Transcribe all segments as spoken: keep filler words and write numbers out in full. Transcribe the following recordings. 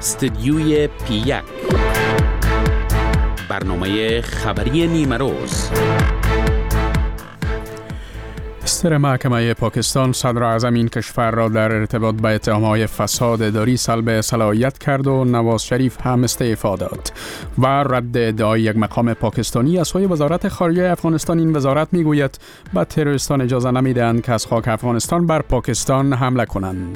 استدیوی پی یک، برنامه خبری نیمه روز. صدر محکمه پاکستان صدر اعظم این کشور را در ارتباط با اتهام‌های فساد اداری سلب صلاحیت کرد و نواز شریف هم استعفا داد. و رد ادعای یک مقام پاکستانی از سوی وزارت خارجه افغانستان، این وزارت میگوید به تروریستان اجازه نمیدهند که از خاک افغانستان بر پاکستان حمله کنند.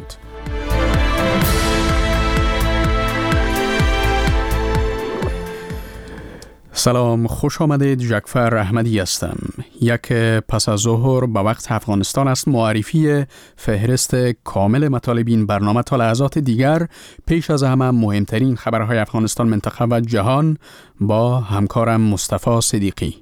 سلام، خوش آمدید. جعفر احمدی هستم. یک پس از ظهر به وقت افغانستان است. معرفی فهرست کامل مطالب این برنامه تا لحظات دیگر. پیش از همه مهمترین خبرهای افغانستان، منطقه و جهان با همکارم مصطفی صدیقی.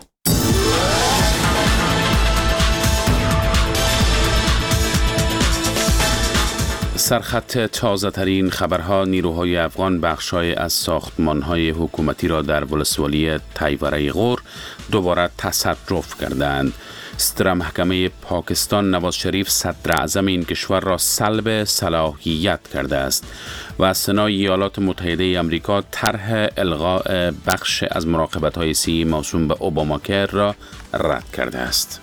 سرخط تازه ترین خبرها: نیروهای افغان بخشای از ساختمانهای حکومتی را در ولسوالی تیوره غور دوباره تصرف کردند. صدر محکمه پاکستان نواز شریف صدر اعظم این کشور را سلب صلاحیت کرده است و سنای ایالات متحده آمریکا طرح الغاء بخش از مراقبت‌های سی موسوم به اوباماکر را رد کرده است.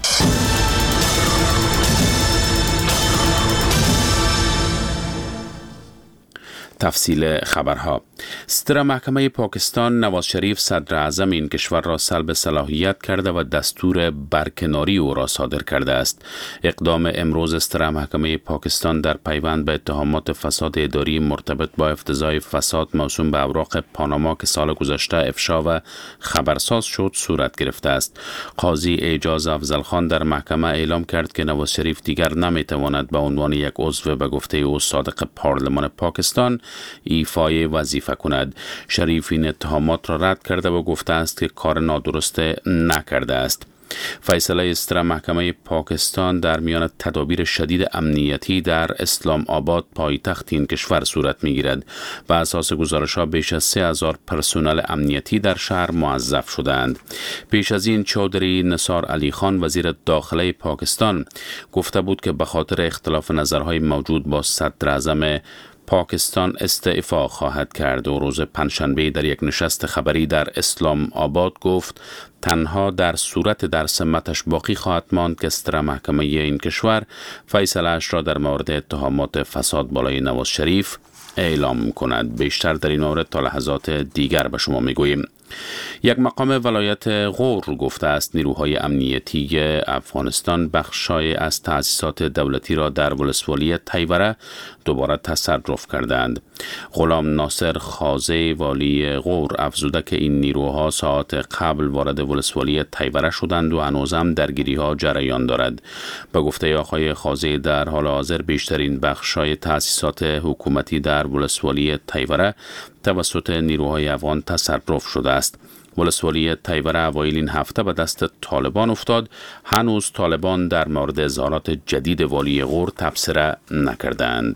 تفصیل خبرها: صدر محکمه پاکستان نواز شریف صدر اعظم این کشور را سلب صلاحیت کرده و دستور برکناری او را صادر کرده است. اقدام امروز صدر محکمه پاکستان در پیوند به اتهامات فساد اداری مرتبط با افتضاح فساد موسوم به اوراق پاناما که سال گذشته افشا و خبرساز شد صورت گرفته است. قاضی اعجاز افضلخان در محکمه اعلام کرد که نواز شریف دیگر نمیتواند به عنوان یک عضو به گفته او صادق پارلمان پاکستان ایفای وظیفه کند. شریف این اتهامات را رد کرده و گفته است که کار نادرسته نکرده است. فیصله صدر محکمه پاکستان در میان تدابیر شدید امنیتی در اسلام آباد پایتخت این کشور صورت می‌گیرد. و اساس گزارش‌ها بیش از سه هزار پرسنل امنیتی در شهر موظف شدند. پیش از این چودری نثار علی خان وزیر داخله پاکستان گفته بود که به خاطر اختلاف نظرهای موجود با صدر اعظم پاکستان استعفا خواهد کرد و روز پنجشنبه در یک نشست خبری در اسلام آباد گفت تنها در صورت در سمتش باقی خواهد ماند که صدر محکمه این کشور فیصله اش را در مورد اتهامات فساد بالای نواز شریف اعلام کند. بیشتر در این مورد تا لحظات دیگر به شما میگوییم. یک مقام ولایت غور گفته است نیروهای امنیتی افغانستان بخشای از تأسیسات دولتی را در ولسوالی تیوره دوباره تصرف کردند. غلام ناصر خازه والی غور افزوده که این نیروها ساعات قبل وارد ولسوالی تیوره شدند و هنوز هم درگیری ها جریان دارد. به گفته آقای خازه در حال حاضر بیشترین بخشای تأسیسات حکومتی در ولسوالی تیوره توسط نیروهای افغان تصرف شده است. ولسوالی تیوره اوایل این هفته به دست طالبان افتاد. هنوز طالبان در مورد اظهارات جدید والی غور تبصره نکردند.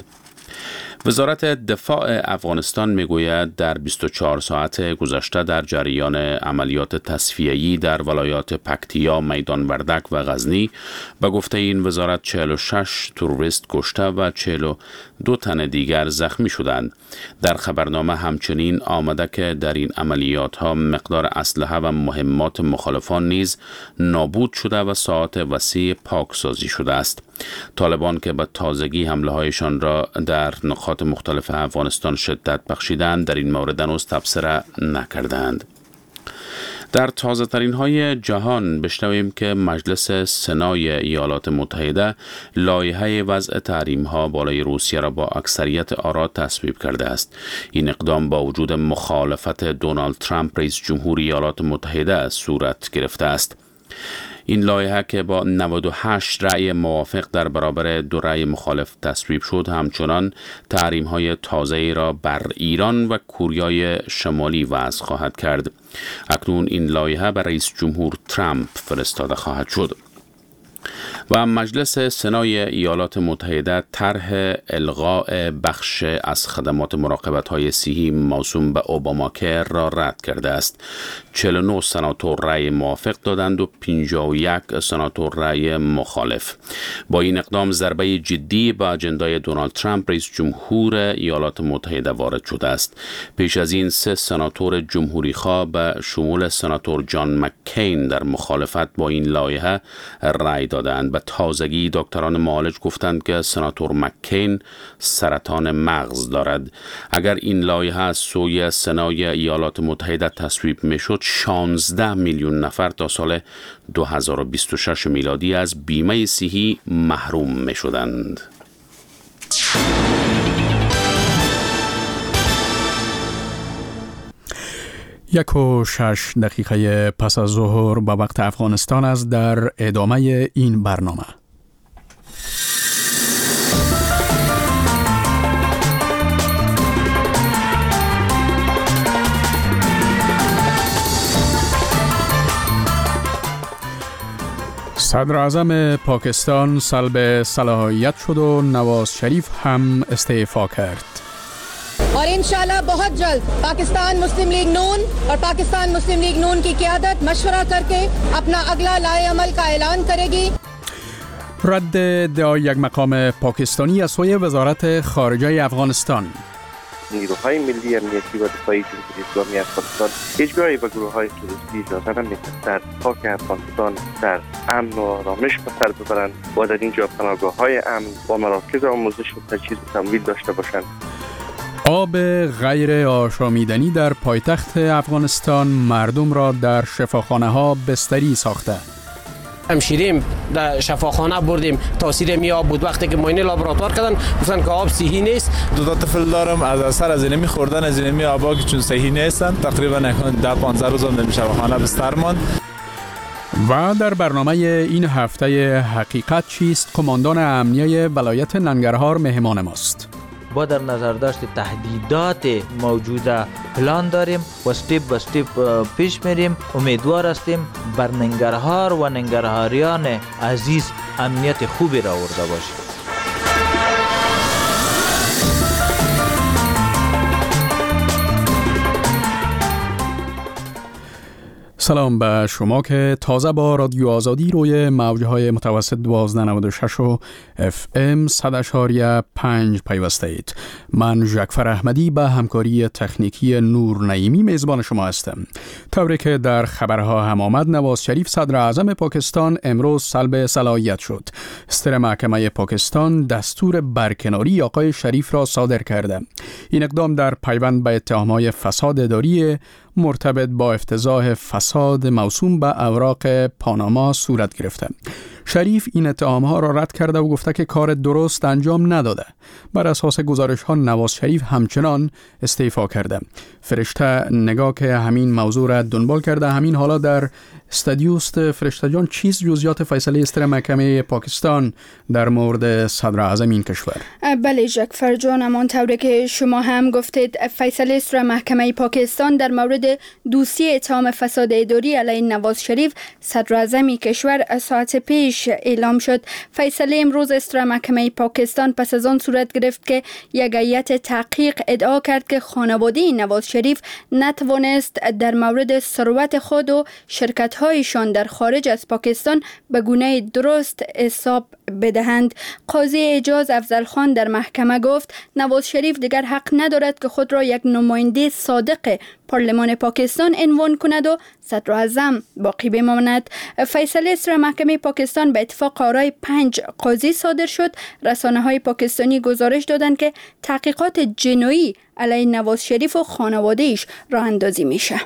وزارت دفاع افغانستان میگوید در بیست و چهار ساعت گذشته در جریان عملیات تصفیه‌ای در ولایات پکتیا، میدان وردک و غزنی به گفته این وزارت چهل و شش تروریست کشته و چهل و دو تن دیگر زخمی شدند. در خبرنامه همچنین آمده که در این عملیات ها مقدار اسلحه و مهمات مخالفان نیز نابود شده و ساعات وسیع پاکسازی شده است. طالبان که به تازگی حمله هایشان را در نقاط مختلف افغانستان شدت بخشیدند در این مورد هنوز تبصره نکردند. در تازه ترین های جهان بشنویم که مجلس سنای ایالات متحده لایحه وضع تحریم ها بالای روسیه را با اکثریت آرا تصویب کرده است. این اقدام با وجود مخالفت دونالد ترامپ رئیس جمهور ایالات متحده صورت گرفته است. این لایحه که با نود و هشت رأی موافق در برابر دو رأی مخالف تصویب شد همچنان تحریم‌های تازه‌ای را بر ایران و کوریای شمالی وضع خواهد کرد. اکنون این لایحه بر رئیس جمهور ترامپ فرستاده خواهد شد. و مجلس سنای ایالات متحده طرح الغاء بخش از خدمات مراقبت‌های صحی موسوم به اوباماکر را رد کرده است. چهل و نه سناتور رأی موافق دادند و پنجاه و یک سناتور رأی مخالف. با این اقدام ضربه جدی به اجندای دونالد ترامپ رئیس جمهور ایالات متحده وارد شده است. پیش از این سه سناتور جمهوری‌خواه به شمول سناتور جان مککین در مخالفت با این لایحه رأی دادند. به تازگی دکتران معالج گفتند که سناتور مککین سرطان مغز دارد. اگر این لایحه از سوی سنای ایالات متحده تصویب میشد، شانزده میلیون نفر تا سال دو هزار و بیست و شش میلادی از بیمه صحی محروم میشدند. یک و شش دقیقه پس از ظهر به وقت افغانستان است. در ادامه این برنامه صدر اعظم پاکستان سلب صلاحیت شد و نواز شریف هم استعفا کرد. और इंशाल्लाह बहुत जल्द पाकिस्तान मुस्लिम लीग नून और पाकिस्तान मुस्लिम लीग नून की क़यादत मशवरा करके अपना अगला लाए अमल का ऐलान करेगी. رد ادعای یک مقام پاکستانی از سوی وزارت خارجه افغانستان. نیروهای ملی امنیتی و دفاعی جمهوری اسلامی افغانستان هیچگاهی به گروه‌های تروریستی اجازه نمی‌دهند در خاک افغانستان در امن و آرامش به سر ببرند و در اینجا پناهگاه‌های امن و مراکز آموزش و تجهیز و تمویل داشته باشند. آب غیر آشامیدنی در پایتخت افغانستان مردم را در شفاخانه‌ها بستری ساخته. همشیریم در شفاخانه بردیم، تاثیر می آب بود. وقتی که معاینه لابراتوار کردن گفتن که آب صحی نیست. دو تا طفل دارم، از اثر از اینمی خوردن از اینمی آبا که چون صحی نیستن تقریبا ده پانزده روز هم در شفاخانه بستر ماند. و در برنامه این هفته حقیقت چیست کماندان امنیه ولایت ننگرهار مهمان ماست. با در نظر داشت تهدیدات موجوده پلان داریم و استیپ به استیپ پیش میریم. امیدوار هستیم بر ننگرهار و ننگرهاریان عزیز امنیت خوبی را آورده باشیم. سلام به شما که تازه با رادیو آزادی روی موجهای متوسط دوازده نود و شش و اف ام صد اشاریه پنج پیوسته اید. من ژکفر احمدی به همکاری تکنیکی نور نعیمی میزبان شما هستم. طوری که در خبرها هم آمد، نواز شریف صدر اعظم پاکستان امروز سلب صلاحیت شد. ستر محکمه پاکستان دستور برکناری آقای شریف را صادر کرده. این اقدام در پیوند به اتهام‌های فساد اداری مرتبط با افتضاح فساد موسوم به اوراق پاناما صورت گرفته. شریف این اتهام‌ها را رد کرده و گفته که کار درست انجام نداده. بر اساس گزارش‌ها نواز شریف همچنان استعفا کرده. فرشته نگاه که همین موضوع را دنبال کرده. همین حالا در استادیوست فرشته جان، چیز جزئیات فیصله استر محکمه پاکستان در مورد صدر اعظم این کشور؟ بله ژکفر جان، همانطوری که شما هم گفتید، فیصله استر محکمه پاکستان در مورد دوسیه اتهام فساد اداری علیه نواز شریف صدر اعظم کشور ساعت پیش اعلام شد. فیصله امروز استر محکمه پاکستان پس از آن صورت گرفت که یک هیئت تحقیق ادعا کرد که خانواده نواز شریف نتوانست در مورد ثروت خود و شرکت‌هایشان در خارج از پاکستان به گونه درست حساب بدهند. قاضی اعجاز افضل خان در محکمه گفت نواز شریف دیگر حق ندارد که خود را یک نماینده صادق پارلمان پاکستان عنوان کند و صدر اعظم باقی بماند. فیصله استر محکمه پاکستان به اتفاق آرای پنج قاضی صادر شد. رسانه‌های پاکستانی گزارش دادند که تحقیقات جنایی علیه نواز شریف و خانواده‌اش راه اندازی میشه.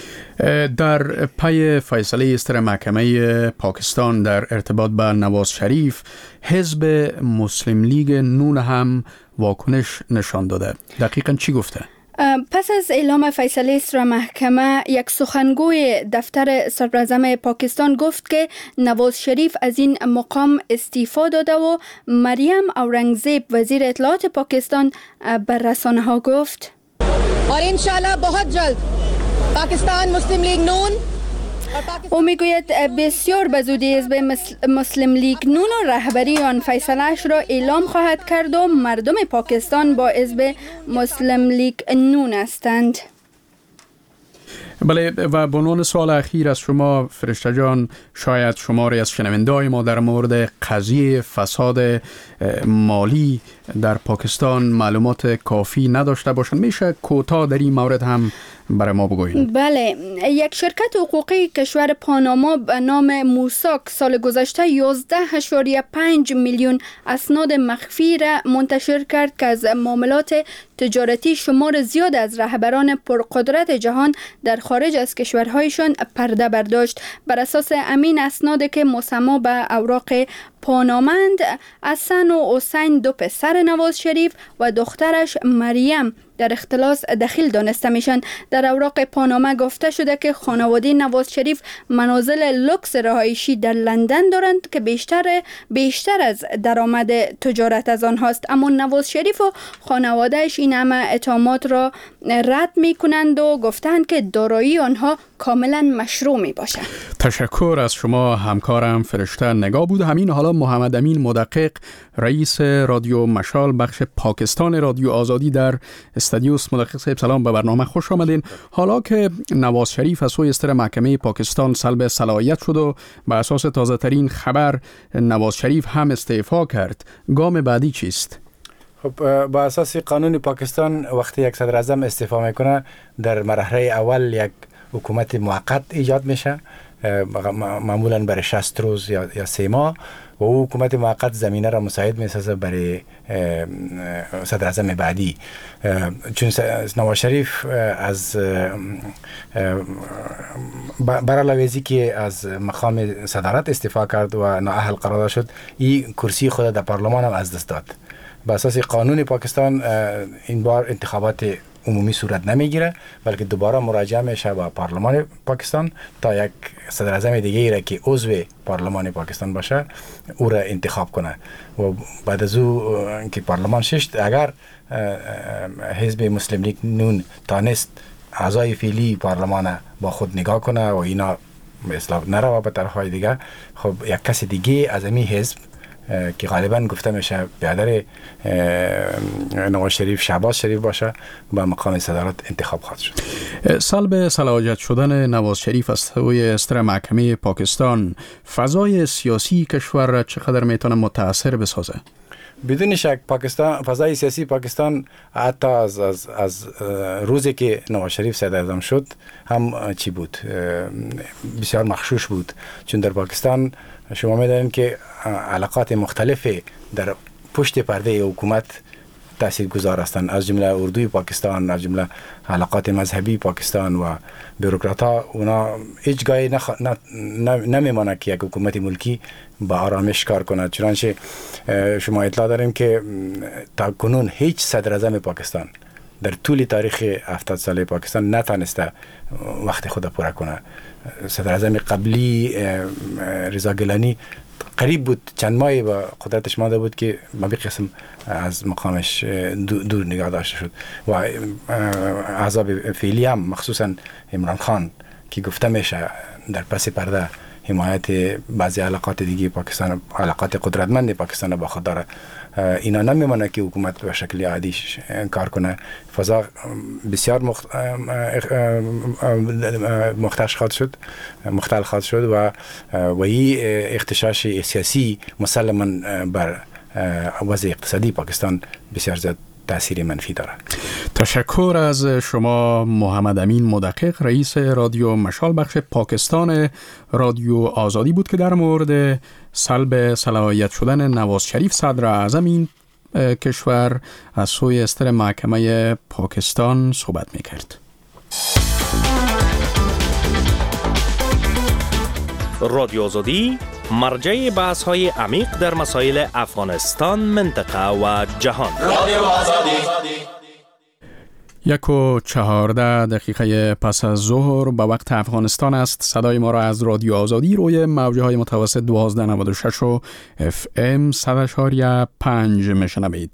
در پی فیصله استر محکمه پاکستان در ارتباط با نواز شریف، حزب مسلم لیگ نون هم واکنش نشان داده. دقیقاً چی گفته؟ پس از اعلام فیصله استر محکمه، یک سخنگوی دفتر صدر اعظم پاکستان گفت که نواز شریف از این مقام استعفا داده و مریم اورنگزیب وزیر اطلاعات پاکستان بر رسانه ها گفت और इंशाल्लाह बहुत जल्द पाकिस्तान मुस्लिम लीग नून او میگوید بسیار به زودی حزب مسلم لیگ نون و رهبری آن فیصله‌اش را اعلام خواهد کرد و مردم پاکستان با حزب مسلم لیگ نون هستند. بله، و به عنوان سوال اخیر از شما فرشته جان، شاید شماری از شنونده‌های ما در مورد قضیه فساد مالی در پاکستان معلومات کافی نداشته باشند، میشه کوتاه در این مورد هم برای ما بگویید؟ بله، یک شرکت حقوقی کشور پاناما به نام موساک سال گذشته یازده اشاریه پنج میلیون اسناد مخفی را منتشر کرد که از معاملات تجارتی شمار زیاد از رهبران پرقدرت جهان در خارج از کشورهایشان پرده برداشت. بر اساس امین اسناد که مسما به اوراق پانامند، حسن و حسین دو پسر نواز شریف و دخترش مریم در اختلاس دخیل دانسته میشن. در اوراق پاناما گفته شده که خانواده نواز شریف منازل لوکس رهایشی در لندن دارند که بیشتر بیشتر از درآمد تجارت از آنهاست، اما نواز شریف و خانوادهش این همه اتهامات را رد میکنند و گفتند که دارایی آنها کاملا مشروع می باشد. تشکر از شما همکارم فرشته نگاه بود. همین حالا محمد امین مدقق، رئیس رادیو مشال بخش پاکستان رادیو آزادی در استادیوس. مدقق صاحب سلام، به برنامه خوش آمدین. حالا که نواز شریف از سوی استر محکمه پاکستان سلب صلاحیت شد و به اساس تازه ترین خبر نواز شریف هم استعفا کرد، گام بعدی چیست؟ خب با اساس قانون پاکستان وقتی یک صدر اعظم استعفا میکنه در مرحله اول یک حکومت موقت ایجاد میشه، معمولا برای شصت روز یا یا سه ماه، و او حکومت موقت زمینه را مساعد میسازه برای صدر اعظم بعدی. چون نواز شریف از برعلاوه که از مقام صدارت استعفا کرد و نااهل قرار شد، این کرسی خود در پارلمان هم از دست داد. به اساس قانون پاکستان این بار انتخابات عمومی صورت نمیگیره، بلکه دوباره مراجعه میشه به پارلمان پاکستان تا یک صدر اعظم دیگه ای را که عضو پارلمان پاکستان باشه او را انتخاب کنه. و بعد از او که پارلمان ششت، اگر حزب مسلم لیگ نون تانست اعضای فعلی پارلمان با خود نگاه کنه و اینا به اصطلاح نرو به طرفهای دیگه، خب یک کس دیگه از این حزب که غالبا گفته میشه برادر نواز شریف شهباز شریف باشه با مقام صدارت انتخاب خواهد شد. سلب صلاحیت شدن نواز شریف از سوی استر محکمه پاکستان فضای سیاسی کشور را چقدر میتونه متاثر بسازه؟ بدون شک پاکستان، فضای سیاسی پاکستان حتی از از از روزی که نواز شریف صدر اعظم شد هم چی بود، بسیار مخشوش بود. چون در پاکستان شما می‌دانید که علاقات مختلفی در پشت پرده حکومت تاثیرگذار هستند، از جمله اردوی پاکستان، از جمله علاقات مذهبی پاکستان و بوروکرات‌ها. اونا هیچ گاهی نخ... ن... نمیمانه که یک حکومت ملکی با آرامش کار کنه. چنانچه شما اطلاع داریم که تا کنون هیچ صدر اعظم پاکستان در طول تاریخ هفتاد ساله پاکستان نتونسته وقت خود پوره کنه. صدر اعظم قبلی رضا گیلانی قریب بود چند ماهی با قدرتش مانده بود که به قسم از مقامش دور نگاه داشته شد. و احزاب فعلی هم مخصوصا عمران خان که گفته میشه در پس پرده حمایت بعضی علاقات دیگه پاکستان، علاقات قدرتمند پاکستان با خود داره، اینا نمیمونه که حکومت به شکل عادی کار کنه. فضا بسیار مخ... مختلف خواهد شد مختلف خواهد شد و و این اختشاش سیاسی مسلماً بر وضع اقتصادی پاکستان بسیار زیاد تأثیر منفی داره. تشکر از شما محمد امین مدقق، رئیس رادیو مشال بخش پاکستان رادیو آزادی بود که در مورد سلب صلاحیت شدن نواز شریف صدر اعظم این کشور از سوی استر محکمه پاکستان صحبت میکرد. رادیو آزادی مرجع بحث های عمیق در مسائل افغانستان، منطقه و جهان. رادیو آزادی. یک و چهارده دقیقه پس از ظهر به وقت افغانستان است. صدای ما را از رادیو آزادی روی موجه های متوسط دوازده نود و شش و اف ام صد و پنج میشنوید.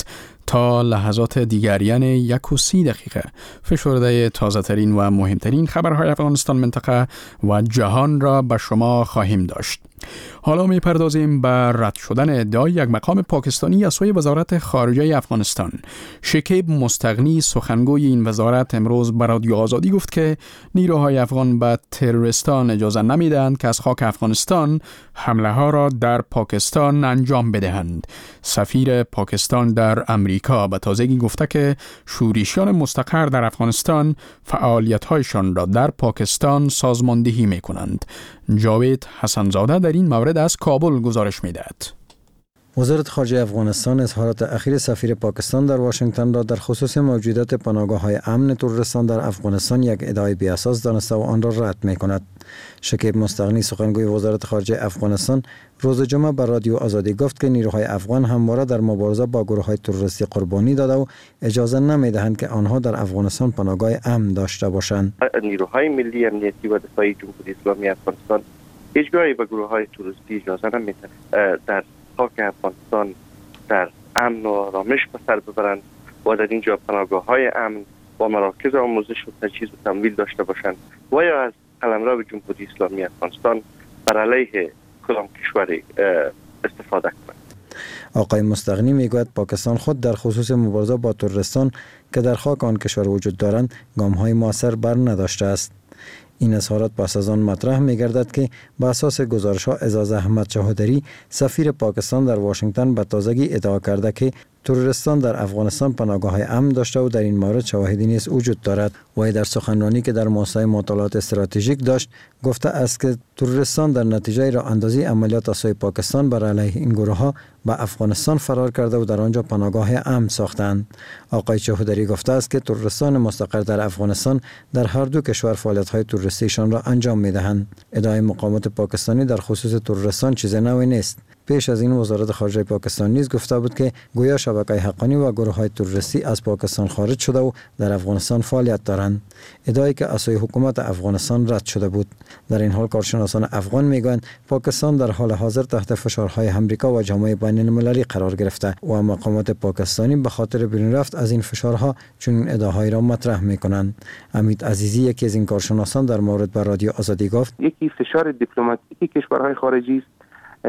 تا لحظات دیگر یعنی یک و سی دقیقه فشرده تازه ترین و مهمترین خبرهای افغانستان، منطقه و جهان را به شما خواهیم داشت. حالا می پردازیم به رد شدن ادعای یک مقام پاکستانی از سوی وزارت خارجه افغانستان. شکیب مستغنی سخنگوی این وزارت امروز به رادیو آزادی گفت که نیروهای افغان به تروریستان اجازه نمیدهند که از خاک افغانستان حمله ها را در پاکستان انجام بدهند. سفیر پاکستان در امریکا به تازگی گفته که شورشیان مستقر در افغانستان فعالیت‌هایشان را در پاکستان سازماندهی می‌کنند. جاوید حسنزاده در این مورد از کابل گزارش می‌دهد. وزارت خارجه افغانستان اظهارات اخیر سفیر پاکستان در واشنگتن را در خصوص موجودیت پناهگاه‌های امن تروریستان در افغانستان یک ادعای بی‌اساس دانسته و آن را رد می‌کند. شکیب مستغنی سخنگوی وزارت خارجه افغانستان روز جمعه بر رادیو آزادی گفت که نیروهای افغان همواره در مبارزه با گروه‌های تروریستی قربانی داده و اجازه نمی‌دهند که آنها در افغانستان پناهگاه امن داشته باشند. نیروهای ملی امنیتی و دفاعی جمهوری اسلامی افغانستان هیچگاهی به گروه‌های تروریستی اجازه نمی‌دهند در خاک افغانستان در امن و آرامش به سر ببرند و در اینجا پناهگاه‌های امن با مراکز آموزش و تجهیز و تمویل داشته باشند و یا از قلمرو جمهوری اسلامی افغانستان بر علیه کدام کشوری استفاده کنند. آقای مستغنی میگوید پاکستان خود در خصوص مبارزه با تروریستان که در خاک آن کشور وجود دارند گام‌های موثر بر نداشته است. این اظهارات پس از آن مطرح می‌گردد که بر اساس گزارش‌ها اعزاز احمد چوهدری سفیر پاکستان در واشنگتن به تازگی ادعا کرده که تروریستان در افغانستان پناهگاه‌های امن داشته و در این مورد شواهدی نیز وجود دارد. و در سخنرانی که در موسسه مطالعات استراتژیک داشت گفته است که تروریستان در نتیجه راه اندازی عملیات از سوی پاکستان بر علیه این گروه‌ها به افغانستان فرار کرده و در آنجا پناهگاه امن ساختند. آقای چوهدری گفته است که تروریستان مستقر در افغانستان در هر دو کشور فعالیت‌های تروریستیشان را انجام می‌دهند. ادعای مقامات پاکستانی در خصوص تروریستان چیز نوی نیست. پیش از این وزارت خارجه پاکستان نیز گفته بود که گویا شبکه حقانی و گروه‌های تروریستی از پاکستان خارج شده و در افغانستان فعالیت دارند. ادعایی که از سوی حکومت افغانستان رد شده بود. در این حال کارشناسان افغان میگویند پاکستان در حال حاضر تحت فشارهای آمریکا و جامعه بین‌المللی قرار گرفته و مقامات پاکستانی به خاطر بیرون رفت از این فشارها چنین ادعاهایی را مطرح میکنند. امید عزیزی یکی از این کارشناسان در مورد به رادیو آزادی گفت یکی فشار دیپلماتیکی کشورهای خارجی است،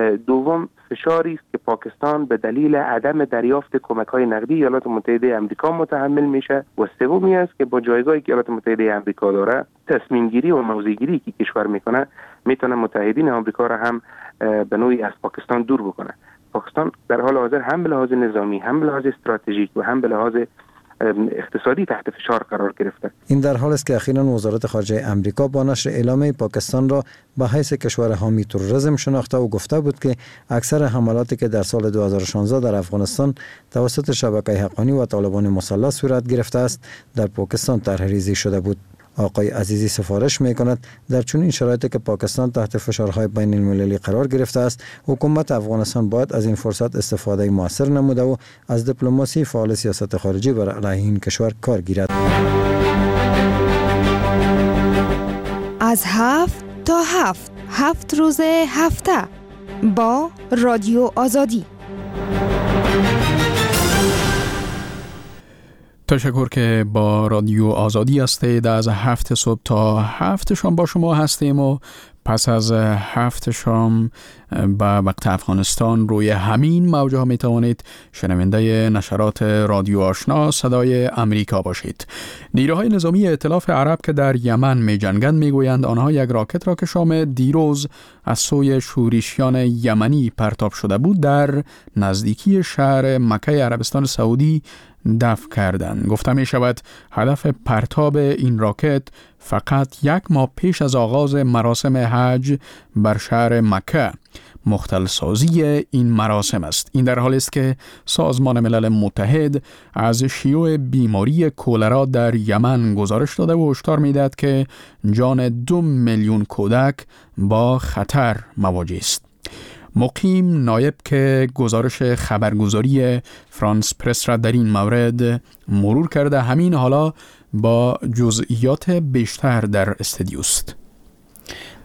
دوم فشاری است که پاکستان به دلیل عدم دریافت کمک‌های نقدی ایالات متحده آمریکا متحمل میشه و سومی است که با جایگاهی که ایالات متحده آمریکا داره تصمیم گیری و موضع گیری که کشور میکنه میتونه متحدین آمریکا را هم به نوعی از پاکستان دور بکنه. پاکستان در حال حاضر هم به لحاظ نظامی هم به لحاظ استراتژیک و هم به لحاظ اقتصادی تحت فشار قرار گرفته. این در حالی است که اخیراً وزارت خارجه آمریکا با نشر اعلامیه پاکستان را به حیث کشور حامی تروریسم شناخته و گفته بود که اکثر حملاتی که در سال دو هزار و شانزده در افغانستان توسط شبکه حقانی و طالبان مسلح صورت گرفته است در پاکستان طرح‌ریزی شده بود. آقای عزیزی سفارش می‌کند در چنین شرایطی که پاکستان تحت فشارهای بین المللی قرار گرفته است، حکومت افغانستان باید از این فرصت استفاده موثر نموده و از دیپلماسی فعال سیاست خارجی بر علیه این کشور کار گیرد. از هفت تا هفت هفت روز هفته با رادیو آزادی. تشکر که با رادیو آزادی هستید. از هفت صبح تا هفت شام با شما هستیم و پس از هفت شام به وقت افغانستان روی همین موجه ها می توانید شنونده نشرات رادیو آشنا صدای امریکا باشید. نیروهای نظامی ائتلاف عرب که در یمن می جنگند می گویند آنها یک راکت را که شام دیروز از سوی شورشیان یمنی پرتاب شده بود در نزدیکی شهر مکه عربستان سعودی دفع کردند. گفته می شود هدف پرتاب این راکت فقط یک ماه پیش از آغاز مراسم حج بر شهر مکه مختلسازی این مراسم است. این در حالی است که سازمان ملل متحد از شیوع بیماری کولرا در یمن گزارش داده و هشدار می‌دهد که جان دو میلیون کودک با خطر مواجه است. مقیم نایب که گزارش خبرگزاری فرانس پرس را در این مورد مرور کرده، همین حالا با جزئیات بیشتر در استودیو است.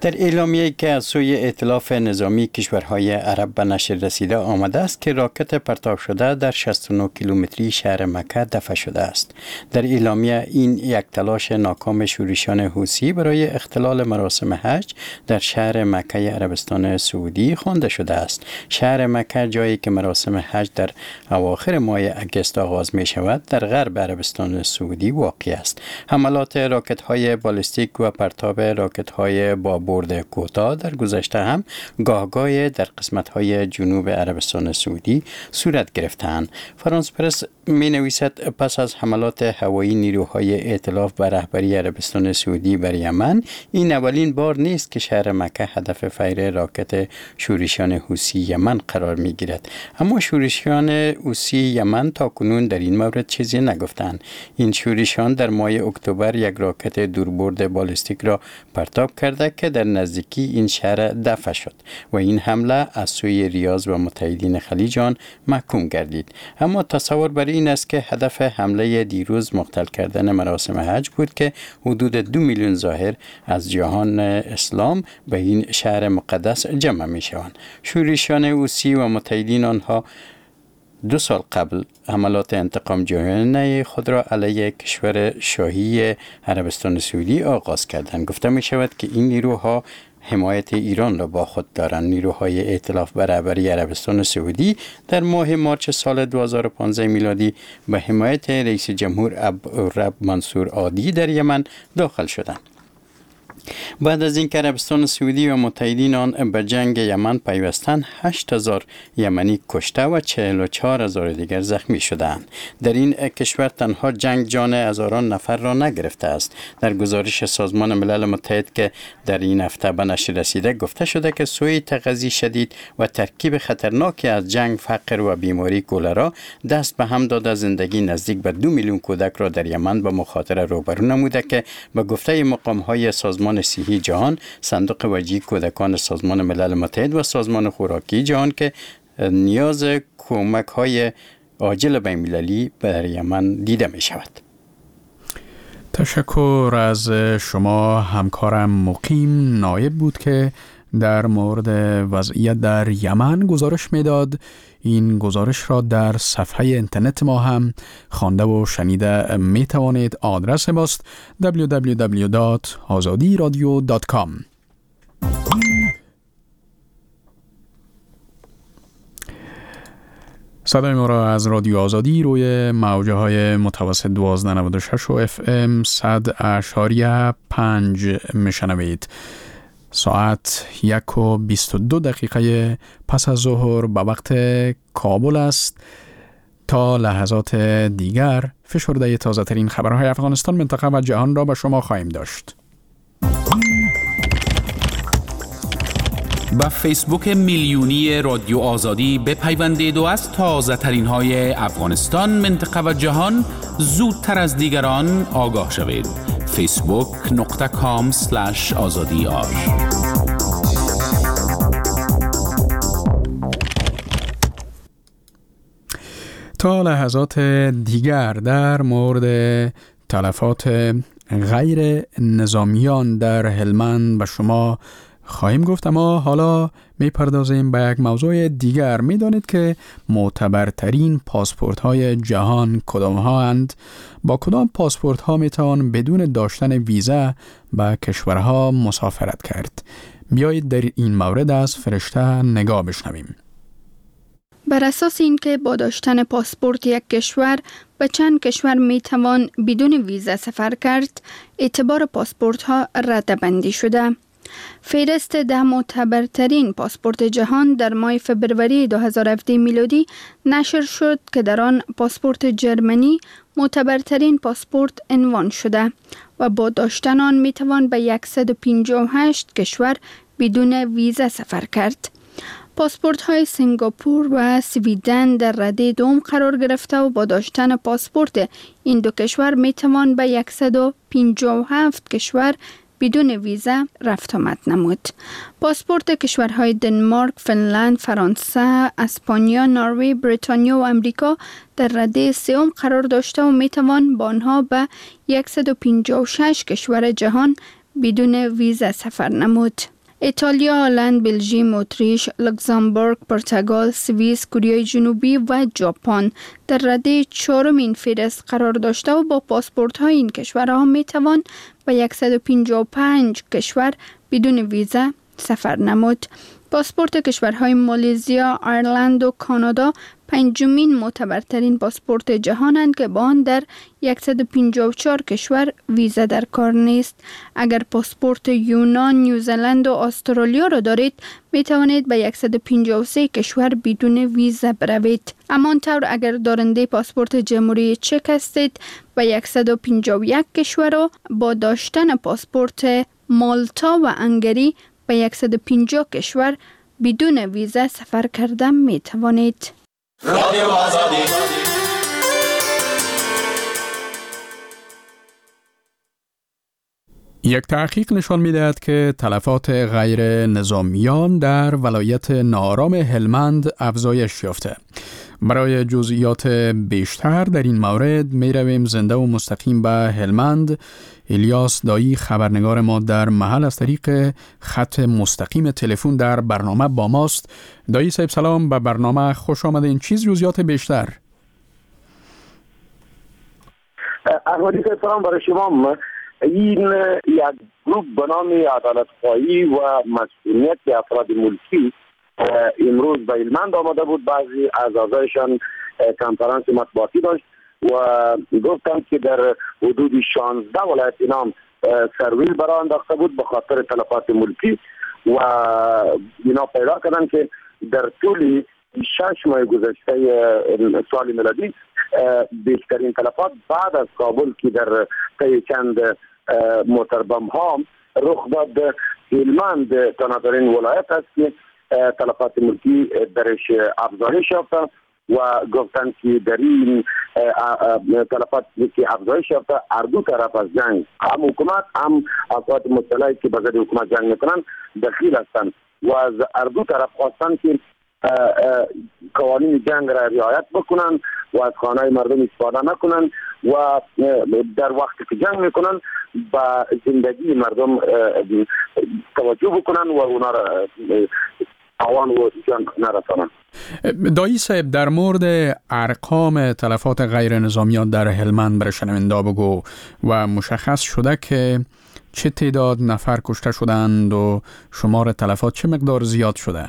در اعلامیه‌ای که از سوی ائتلاف نظامی کشورهای عرب به نشر رسیده آمده است که راکت پرتاب شده در شصت و نه کیلومتری شهر مکه دفع شده است. در اعلامیه این یک تلاش ناکام شورشیان حوثی برای اختلال مراسم حج در شهر مکه عربستان سعودی خوانده شده است. شهر مکه جایی که مراسم حج در اواخر ماه اگست آغاز می شود در غرب عربستان سعودی واقع است. حملات راکت‌های بالستیک و پرتاب راکت‌های با برد کوتاه در گذشته هم گاهگاه در قسمت‌های جنوب عربستان سعودی صورت گرفتند. فرانس پرس می نویسد پس از حملات هوایی نیروهای ائتلاف بر رهبری عربستان سعودی بر یمن، این اولین بار نیست که شهر مکه هدف فیر راکت شورشیان حوثی یمن قرار می گیرد. اما شورشیان حوثی یمن تا کنون در این مورد چیزی نگفتند. این شورشیان در ماه اکتبر یک راکت دوربرد بالستیک را پرتاب کرده که در نزدیکی این شهر دفع شد و این حمله از سوی ریاض و متحدین خلیج آن محکوم گردید. اما تصور بر این است که هدف حمله دیروز مختل کردن مراسم حج بود که حدود دو میلیون زائر از جهان اسلام به این شهر مقدس جمع می شوند. شورشیان حوثی و متحدین آنها دو سال قبل حملات انتقام جویانه خود را علیه کشور شاهی عربستان سعودی آغاز کردند. گفته می شود که این نیروها حمایت ایران را با خود دارند. نیروهای ائتلاف بر رهبری عربستان سعودی در ماه مارچ سال دو هزار و پانزده میلادی به حمایت رئیس جمهور عبدالرب منصور هادی در یمن داخل شدند. بعد از اینکه عربستان سعودی و متحدین آن به جنگ یمن پیوستند، هشت هزار یمنی کشته و چهل و چهار هزار دیگر زخمی شدند. در این کشور تنها جنگ جان هزاران نفر را نگرفته است. در گزارش سازمان ملل متحد که در این هفته به نشر رسیده گفته شده که سوء تغذیه شدید و ترکیب خطرناکی از جنگ، فقر و بیماری کولرا دست به هم داده زندگی نزدیک به دو میلیون کودک را در یمن به مخاطره روبرو نموده که به گفته مقام‌های سازمان صحی جهان، صندوق وجیه کودکان سازمان ملل متحد و سازمان خوراکی جهان که نیاز کمک‌های عاجل بین‌المللی در یمن دیده می شود. تشکر از شما. همکارم مقیم نایب بود که در مورد وضعیت در یمن گزارش میداد. این گزارش را در صفحه اینترنت ما هم خوانده و شنیده می توانید. آدرس ماست دبلیو دبلیو دبلیو دات آزادی رادیو دات کام. صدای ما را از رادیو آزادی روی موجه های متوسط دوازده نود و شش و اف ام صد اشاریه پنج میشنوید. ساعت یک و بیست و دو دقیقه پس از ظهر به وقت کابل است. تا لحظات دیگر فشرده تازه ترین خبرهای افغانستان، منطقه و جهان را به شما خواهیم داشت. با فیسبوک میلیونی رادیو آزادی بپیوندید و از تازه ترین های افغانستان، منطقه و جهان زودتر از دیگران آگاه شوید. فیسبوک نقطه کام سلش آزادی آر. تا لحظات دیگر در مورد تلفات غیر نظامیان در هلمند به شما خواهیم گفت، اما حالا می پردازیم به یک موضوع دیگر. می دانید که معتبرترین پاسپورت های جهان کدام ها اند؟ با کدام پاسپورت ها می توان بدون داشتن ویزا به کشورها مسافرت کرد؟ بیایید در این مورد از فرشته نگاه بشنویم. بر اساس اینکه با داشتن پاسپورت یک کشور به چند کشور می توان بدون ویزا سفر کرد، اعتبار پاسپورت ها رده‌بندی شده. فهرست ده معتبرترین پاسپورت جهان در ماه فبروری دو هزار و هفده میلادی نشر شد که در آن پاسپورت جرمنی معتبرترین پاسپورت عنوان شده و با داشتن آن می توان به صد و پنجاه و هشت کشور بدون ویزا سفر کرد. پاسپورت های سنگاپور و سویدن در رده دوم قرار گرفته و با داشتن پاسپورت این دو کشور می توان به صد و پنجاه و هفت کشور بدون ویزا رفت آمد نمود. پاسپورت کشورهای دنمارک، فنلند، فرانسه، اسپانیا، نروژ، بریتانیا و امریکا در رده سوم قرار داشته و می توان با آنها به صد و پنجاه و شش کشور جهان بدون ویزا سفر نمود. ایتالیا، هلند، بلژیم، اتریش، لوکزامبورگ، پرتغال، سوئیس، کره جنوبی و ژاپن در رده چهارم این فهرست قرار داشته و با پاسپورت های این کشورها می توان به صد و پنجاه و پنج کشور بدون ویزا سفر نمود. پاسپورت کشورهای مالزیا، ایرلند و کانادا پنجمین معتبرترین پاسپورت جهانند که با آن در صد و پنجاه و چهار کشور ویزا در کار نیست. اگر پاسپورت یونان، نیوزلند و استرالیا را دارید، می توانید به صد و پنجاه و سه کشور بدون ویزا بروید. همانطور اگر دارنده پاسپورت جمهوری چک هستید، به صد و پنجاه و یک کشور و با داشتن پاسپورت مالتا و هنگری به صد و پنجاه کشور بدون ویزا سفر کردن می توانید. رادیو آزادی. یک تحقیق نشان می‌دهد که تلفات غیر نظامیان در ولایت ناآرام هلمند افزایش یافته. برای جزئیات بیشتر در این مورد می رویم زنده و مستقیم به هلمند. الیاس دایی خبرنگار ما در محل از طریق خط مستقیم تلفن در برنامه با ماست. دایی صاحب سلام، به برنامه خوش آمدین. چیز جزئیات بیشتر؟ احمدی سلام برای شما. این یک گروه به نام عدالت خواهی و مسئولیت افراد ملکی امروز به هلمند آمده بود. بعضی از اعضایشان کنفرانس مطبوعاتی داشت و گفتند که در حدود شانزده ولایت نام سرویل برای انداخته بود به خاطر تلفات ملکی و اینا پیدا کردن که در طول شش ماه گذشته سال میلادی بیشترین تلفات بعد از کابل که در طی چند موتربم ها رخ داد، هلمند تنها ولایت است که تلفات ملکی درش افزایش یافته و گفتن که در این تلفات که افزایش یافته هر دو طرف از جنگ، هم حکومت هم افراد مسلحی که به ضد حکومت جنگ میکنن دخیل هستند و از هر دو طرف خواستن که قوانین جنگ را رعایت بکنن و از خانه مردم استفاده نکنن و در وقتی که جنگ میکنن با زندگی مردم توجه بکنن و اونا را آوان و جنگ نرسانن. دایی صاحب، در مورد ارقام تلفات غیر نظامیان در هلمند برای شنونده بگو و مشخص شده که چه تعداد نفر کشته شدند و شمار تلفات چه مقدار زیاد شده؟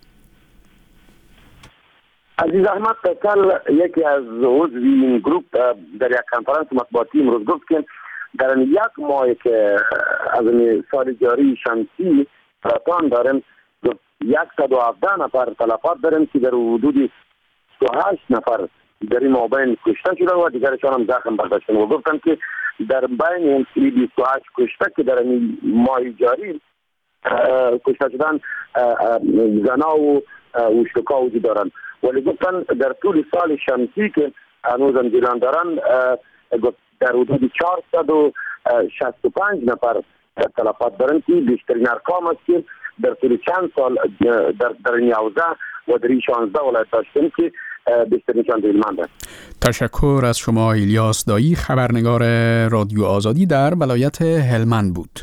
عزیز احمد کل یکی از عضو این گروپ در یک کنفرانس مطبوعاتی امروز گفت که در یک ماه که از سال جاری شمسی سرطان داریم صد و هفده نفر تلفات داریم که در حدود سی و هشت نفر در این مابین کشته شده و دیگرشان هم زخم برداشتن و گفتن که در بین این بیست و هشت کشته که در این ماه جاری کشته شدن زنا و وشتکا وجود دارن، ولی گفتن در طول سال شمسی که هنوز هم جریان دارن در حدود چهارصد و شصت و پنج نفر تلفات دارن که بیشترین ارقام است که در طول چند سال در در یازده و در شانزده ولایت داشتیم که بیشترین چند هلمند است. تشکر از شما. الیاس دایی خبرنگار رادیو آزادی در ولایت هلمند بود.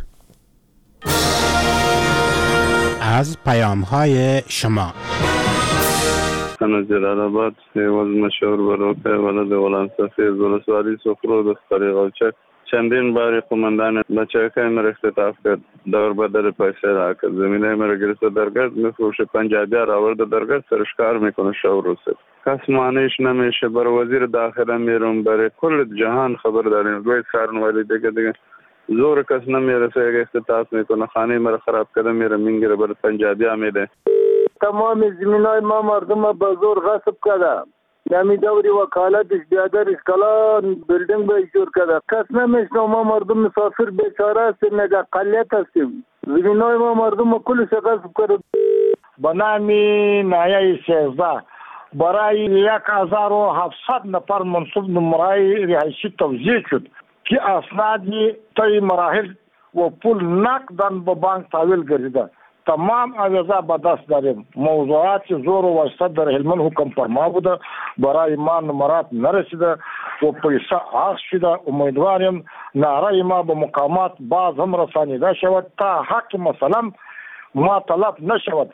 از پیام‌های شما انا جلال آباد سیواز مشهور بروکه ولد ولان سفید ولسوالی سفرود طریق الچک چندین باری قماندان بچه که امر اختطاف کرد دور بدل پیسه را کرد زمینه امر گرفته درگرد میفروشه پنجابی را آورده درگرد سرشکار میکنه شو روسه کس معنیش نمیشه. بر وزیر داخله میرون برای کل جهان خبر داریم گوید کارن ولی دیگه دیگه زور کس نمیرسه اگه اختطاف میکنه خانه مرا خراب کرده میره مینگیره برای پنجابی ها میده. تمام زمینای ما مردم به زور غصب کرده. نمی دوری وکالتش بیادرش کلان بیلدنگ به ایجور کرده. کس نمیشنه ما مردم مسافر بیچاره هستیم، نگه قلیت هستیم. زمینای ما مردم کلش غصب کرده. به نامی نایه سیزده برای یک هزار و هفتصد نفر منصوب نمرای رهایشی توزیع شد که اسنادی طی مراحل و پول نقدن به بانک تحویل گردیده. تمام اوضاع به دست داریم. موضوعات زور و واسطه در هلمند حکم فرما بوده، برای ما نمرات نرسیده. و پیسه عرض شده. امیدواریم نعره ما به مقامات باز هم رسانیده شود تا حق مثلا ما طلب نشود.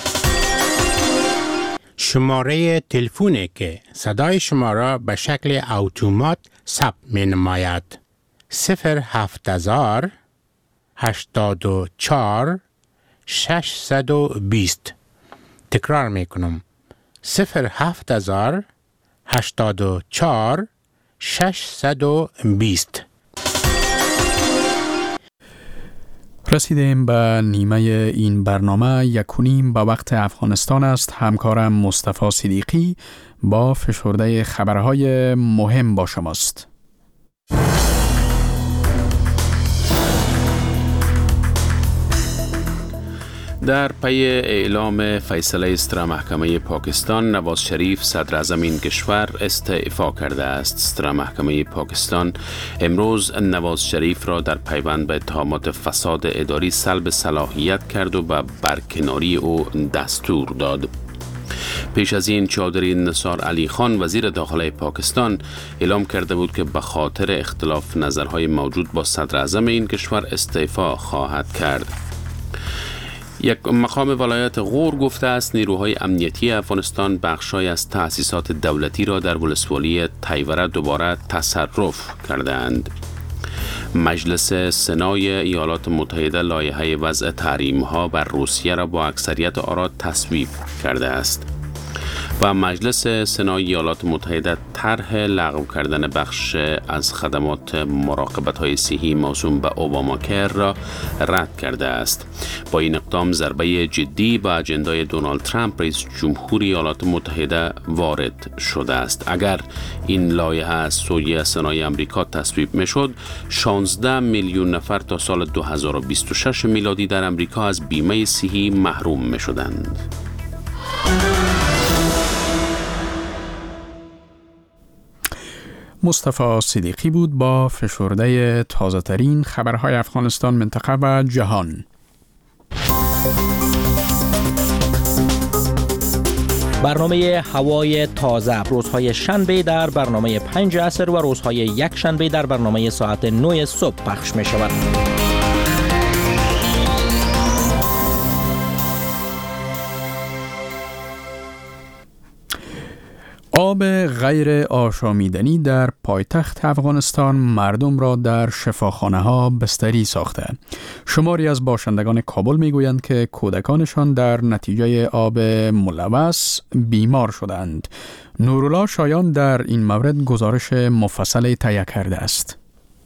شماره تلفونی که صدای شما را به شکل اتومات ثبت می نماید صفر هفت هزار هشتاد و چهار ششصد و بیست. تکرار می کنم صفر هفت هزار هشتاد و چهار ششصد و بیست. رسیدیم به نیمه این برنامه. یکونیم به وقت افغانستان است. همکارم مصطفی صدیقی با فشرده خبرهای مهم با شماست. در پی اعلام فیصله استرا محکمه پاکستان، نواز شریف صدر اعظم این کشور استعفا کرده است. استرا محکمه پاکستان امروز نواز شریف را در پیوند به اتهامات فساد اداری سلب صلاحیت کرد و به برکناری او دستور داد. پیش از این چودری نثار علی خان وزیر داخله پاکستان اعلام کرده بود که به خاطر اختلاف نظرهای موجود با صدر اعظم این کشور استعفا خواهد کرد. یک مقام ولایت غور گفته است نیروهای امنیتی افغانستان بخشای از تأسیسات دولتی را در ولسوالی تیوره دوباره تصرف کردند. مجلس سنای ایالات متحده لایحه وضع تحریم‌ها بر روسیه را با اکثریت آرا تصویب کرده است و مجلس سنای ایالات متحده طرح لغو کردن بخش از خدمات مراقبت‌های صحی موسوم به اوباماکر را رد کرده است. با این اقدام ضربه جدی به اجندای دونالد ترامپ رئیس جمهور ایالات متحده وارد شده است. اگر این لایحه از سوی سنای آمریکا تصویب میشد، شانزده میلیون نفر تا سال دو هزار و بیست و شش میلادی در آمریکا از بیمه صحی محروم میشدند. مصطفی صدیقی بود با فشرده تازه ترین خبرهای افغانستان، منطقه و جهان. برنامه هوای تازه روزهای شنبه در برنامه پنج عصر و روزهای یک شنبه در برنامه ساعت نه صبح پخش می شود. آب غیر آشامیدنی در پایتخت افغانستان مردم را در شفاخانه ها بستری ساخته. شماری از باشندگان کابل می گویند که کودکانشان در نتیجه آب ملوث بیمار شدند. نورالله شایان در این مورد گزارش مفصل تهیه کرده است.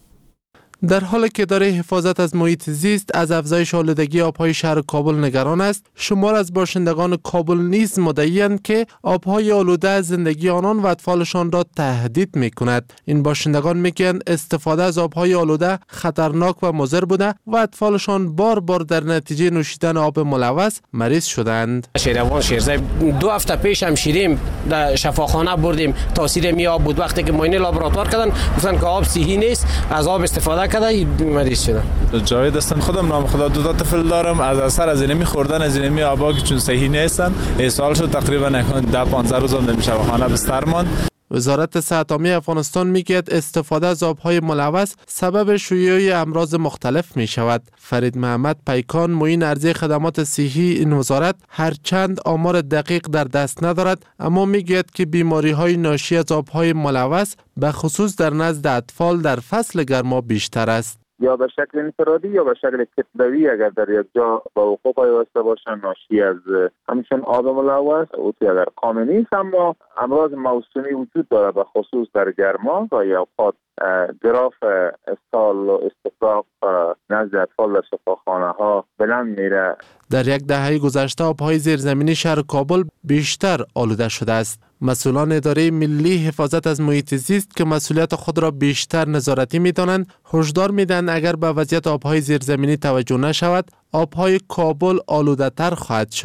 در حالی که اداره حفاظت از محیط زیست از افزایش آلودگی آبهای شهر کابل نگران است، شمار از باشندگان کابل نیز مدعی‌اند که آبهای آلوده از زندگی آنان و اطفالشان را تهدید می‌کند. این باشندگان می‌گویند استفاده از آبهای آلوده خطرناک و مضر بوده و اطفالشان بار بار در نتیجه نوشیدن آب ملوث مریض شدند. شیروان شیرزای دو هفته پیش هم شیریم در شفاخانه بردیم، تاثیر می آب بود. وقتی که معاینه لابراتوار کردن گفتن که آب صحی نیست، از آب استفاده کده مریض شدم. جاوید هستم، خودم نام خدا دو تا طفل دارم. از اثر از اینمی خوردن از اینمی آبا که چون صحیح نیستن سال شد تقریبا نکن ده پانزده روزم در شفاخانه بستر ماند. وزارت صحت عامه افغانستان میگوید استفاده از آبهای ملوث سبب شیوع امراض مختلف می شود. فرید محمد پیکان معین ارزی خدمات صحی این وزارت هرچند آمار دقیق در دست ندارد، اما میگوید که بیماری های ناشی از آبهای ملوث به خصوص در نزد اطفال در فصل گرما بیشتر است. یا به شکل انفرادی یا به شکل کتلوی اگر در یک جا با وقوع پیوسته باشن ناشی از همچون آب ملوث او اگر کامل نیست، اما امراض موسمی وجود داره به خصوص در گرما و یا اوقات گراف استال و استفراغ نزد اطفال در شفاخانه ها بلند میره. در یک دهه گذشته آبهای زیرزمینی شهر کابل بیشتر آلوده شده است. مسئولان اداره ملی حفاظت از محیط زیست که مسئولیت خود را بیشتر نظارتی می‌دانند، هشدار می‌دهند اگر به وضعیت آبهای زیرزمینی توجه نشود، آبهای کابل آلوده‌تر خواهد شد.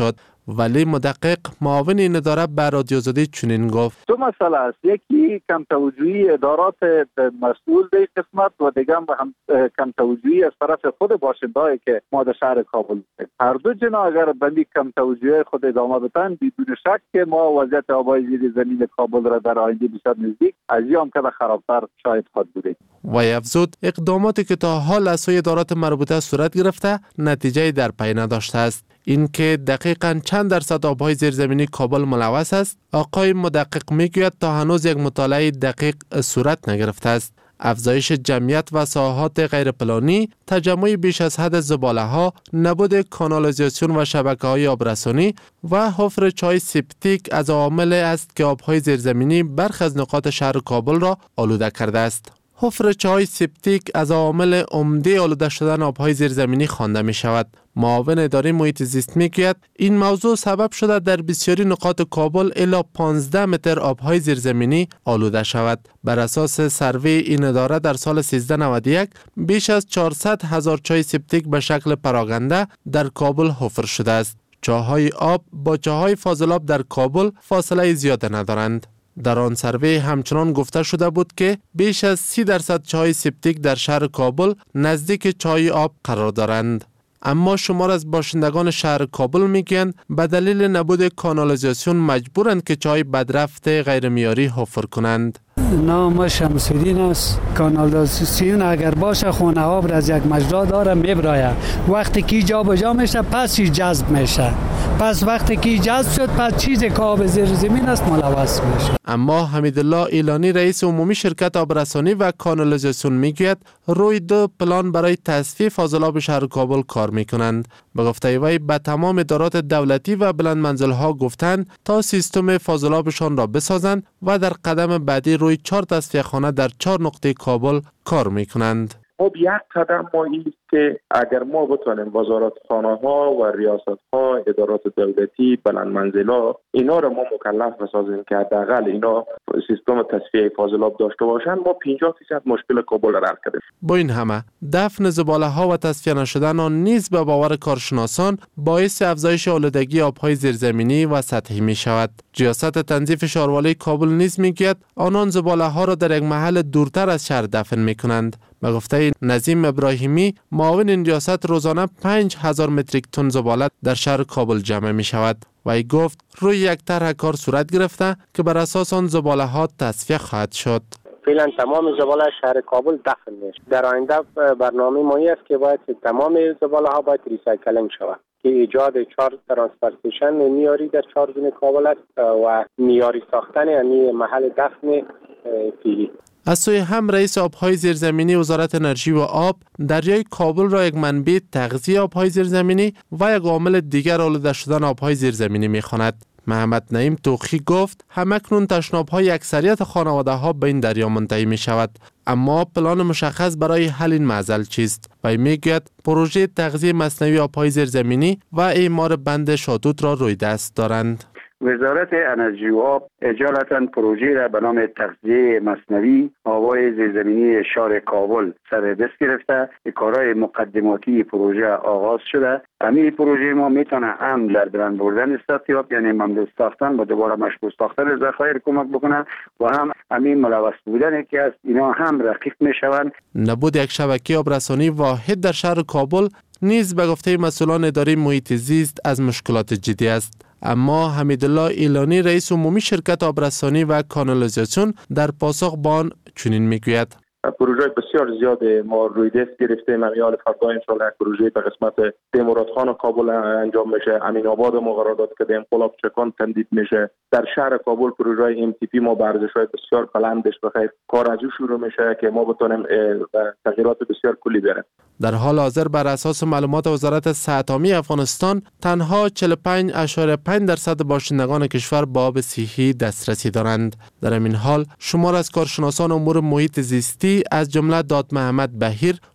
ولی مدقق معاون این اداره به رادیو آزادی چنین گفت: دو مسئله است، یکی کم توجهی ادارات مسئول در قسمت و دیگه هم کم توجهی از طرف خود باشنده‌ای که ما در شهر کابل هستیم. هر دو جنا اگر بندی کم توجهی خود ادامه بدن، بدون شک که ما وضعیت آبای زیر زمین کابل را در آینده بسیار نزدیک از یام که خرابتر شاید خود بودیم. وی افزود اقداماتی که تا حال از سوی ادارات مربوطه صورت گرفته نتیجه در پی نداشته است. این که دقیقاً چند درصد آبهای زیرزمینی کابل ملوث است، آقای مدقق میگوید تا هنوز یک مطالعه دقیق صورت نگرفته است. افزایش جمعیت و ساحات غیرپلانی، تجمع بیش از حد زباله‌ها، نبود کانالیزاسیون و شبکه‌های آبرسانی و حفر چای سپتیک از عوامل است که آبهای زیرزمینی برخی از نقاط شهر کابل را آلوده کرده است. حفر چای سپتیک از عوامل عمده آلوده شدن آبهای زیرزمینی خوانده می شود. معاون اداره محیط زیست می گوید این موضوع سبب شده در بسیاری نقاط کابل الی پانزده متر آبهای زیرزمینی آلوده شود. بر اساس سروی این اداره در سال سیزده نود و یک بیش از چهارصد هزار چای سپتیک به شکل پراگنده در کابل حفر شده است. چاهای آب با چاهای فاضلاب در کابل فاصله زیاد ندارند. در آن سروی همچنان گفته شده بود که بیش از سی درصد چای سپتیک در شهر کابل نزدیک چای آب قرار دارند. اما شمار از باشندگان شهر کابل میگن به دلیل نبود کانالیزاسیون مجبورند که چای بدرفت غیر معیاری حفر کنند. نام شمس‌الدین است. کانالیزاسیون اگر باشه خونه آب را از یک مجرا داره میبرایه، وقتی که جا به جا میشه پس جذب میشه، پس وقتی که جذب شد پس چیزی که آب زیر زمین است ملوث میشه. اما حمیدالله ایلانی رئیس عمومی شرکت آبرسانی و کانالیزاسیون میگوید روی دو پلان برای تصفیه فاضلاب شهر کابل کار میکنند. به گفته وی به تمام ادارات دولتی و بلند منزل‌ها گفتند تا سیستم فاضلابشان را بسازند و در قدم بعدی روی چهار تصفیه خانه در چهار نقطه کابل کار میکنند. خب یک قدم ما این که اگر ما بتونیم وزارت خانه ها و ریاست ها، ادارات دولتی، بلند منزلا اینا رو ما مکلف بسازیم که حداقل اینا سیستم تصفیه فاضلاب داشته باشن، ما پنجاه درصد مشکل کابل را حل کردیم. با این همه دفن زباله ها و تصفیه نشدن آن نیز به باور کارشناسان باعث افزایش آلودگی آبهای زیرزمینی و سطحی می شود. ریاست تنظیف شهرواری کابل نیز میگوید آنان زباله ها را در یک محل دورتر از شهر دفن می کنند. به گفته نظیم ابراهیمی معاون این ریاست روزانه پنج هزار متریک تن زباله در شهر کابل جمع می شود. و ای گفت روی یک طرح کار صورت گرفته که بر اساس آن زباله ها تصفیه خواهد شد. فعلا تمام زباله شهر کابل دفن میشه. در آینده برنامه مایی است که باید تمام زباله ها باید ریسایکلینگ شود که ایجاد چهار ترانسفر استیشن معیاری در چهار زون کابل است و معیاری ساختن یعنی محل دفن فعلی. از سوی هم رئیس آبهای زیرزمینی وزارت انرژی و آب دریای کابل را یک منبع تغذیه آبهای زیرزمینی و یک عامل دیگر آلوده شدن آبهای زیرزمینی می‌خواند. محمد نعیم توخی گفت همکنون تشناب‌های اکثریت خانواده‌ها به این دریا منتهی می‌شود، اما پلان مشخص برای حل این معضل چیست؟ و میگوید پروژه تغذیه مصنوعی آبهای زیرزمینی و اعمار بند شادوت را روی دست دارند. وزارت انرژی و آب اجالتا پروژه را به نام تغذیه مصنوعی آبهای زیرزمینی شهر کابل سر دست گرفته. کارهای مقدماتی پروژه آغاز شده. همین پروژه ما میتونه هم در برند بردن استاتیاب یعنی مملو ساختن و دوباره مشروع ساختن ذخایر کمک بکنه و هم همین ملوث بودن که است اینا هم رقیق میشوند. نبود یک شبکه آبرسانی واحد در شهر کابل نیز به گفته مسئولان اداره محیط زیست از مشکلات جدی است. اما حمیدالله ایلانی رئیس عمومی شرکت آبرسانی و کانالیزاسیون در پاسخ به آن چنین میگوید: پروژه بسیار زیاد ما روی دست گرفتیم. امیال فردا ان شاء الله پروژه به قسمت تیمورات خان کابل انجام میشه، امین آباد ما قرارداد کردیم، قلاب چکان تمدید میشه. در شهر کابل پروژه ام تی پی ما به ارزش‌های بسیار بلندش بخیر کار از شروع میشه که ما بتونیم تغییرات بسیار کلی بیاریم. در حال حاضر بر اساس معلومات وزارت صحت عامه افغانستان تنها چهل و پنج ممیز پنج درصد باشندگان کشور به آب صحی دسترسی دارند. در این حال شمار از کارشناسان امور محیط زیستی از جمله داد محمد بهیر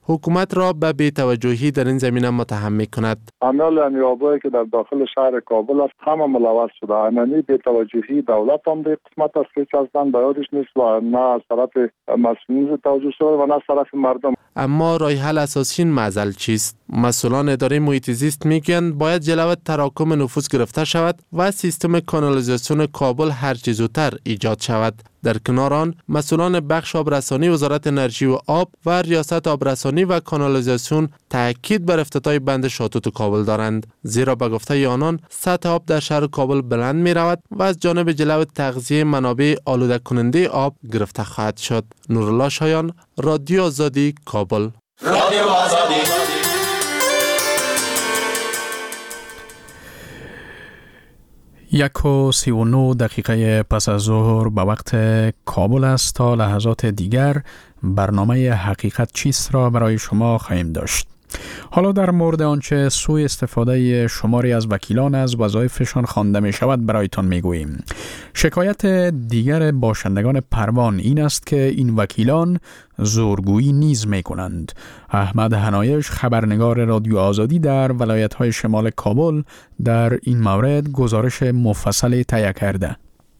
حکومت را به بی‌توجهی در این زمینه متهم می‌کند. عمل یعنی آبایی که در داخل شهر کابل است همه ملوث شده. اینانی بی‌توجهی دولت هم در قسمت است که اصلا به یادش نیست و نه از طرف مسئولین توجه شده و نه از طرف مردم. اما راه حل اساسی این معضل چیست؟ مسئولان اداره محیط زیست میگن باید جلو تراکم نفوذ گرفته شود و سیستم کانالیزاسیون کابل هر چه زودتر ایجاد شود. در کنار آن مسئولان بخش آبرسانی وزارت انرژی و آب و ریاست آبرسانی و کانالیزاسیون تاکید بر افتتاح بند شاتوت کابل دارند، زیرا به گفته آنان سطح آب در شهر کابل بلند می رود و از جانب جلو تغذیه منابع آلوده کننده آب گرفته خواهد شد. نورالله شایان، رادیو آزادی، کابل. رادیو آزادی. یک و سی و نو دقیقه پس از ظهر به وقت کابل است. تا لحظات دیگر برنامه حقیقت چیست را برای شما خواهیم داشت. حالا در مورد آنچه سوء استفاده شماری از وکیلان از وظایفشان خوانده می شود برایتان می گوییم. شکایت دیگر باشندگان پروان این است که این وکیلان زورگویی نیز می کنند. احمد حنایش، خبرنگار رادیو آزادی در ولایت‌های شمال کابل، در این مورد گزارش مفصلی تهیه کرده.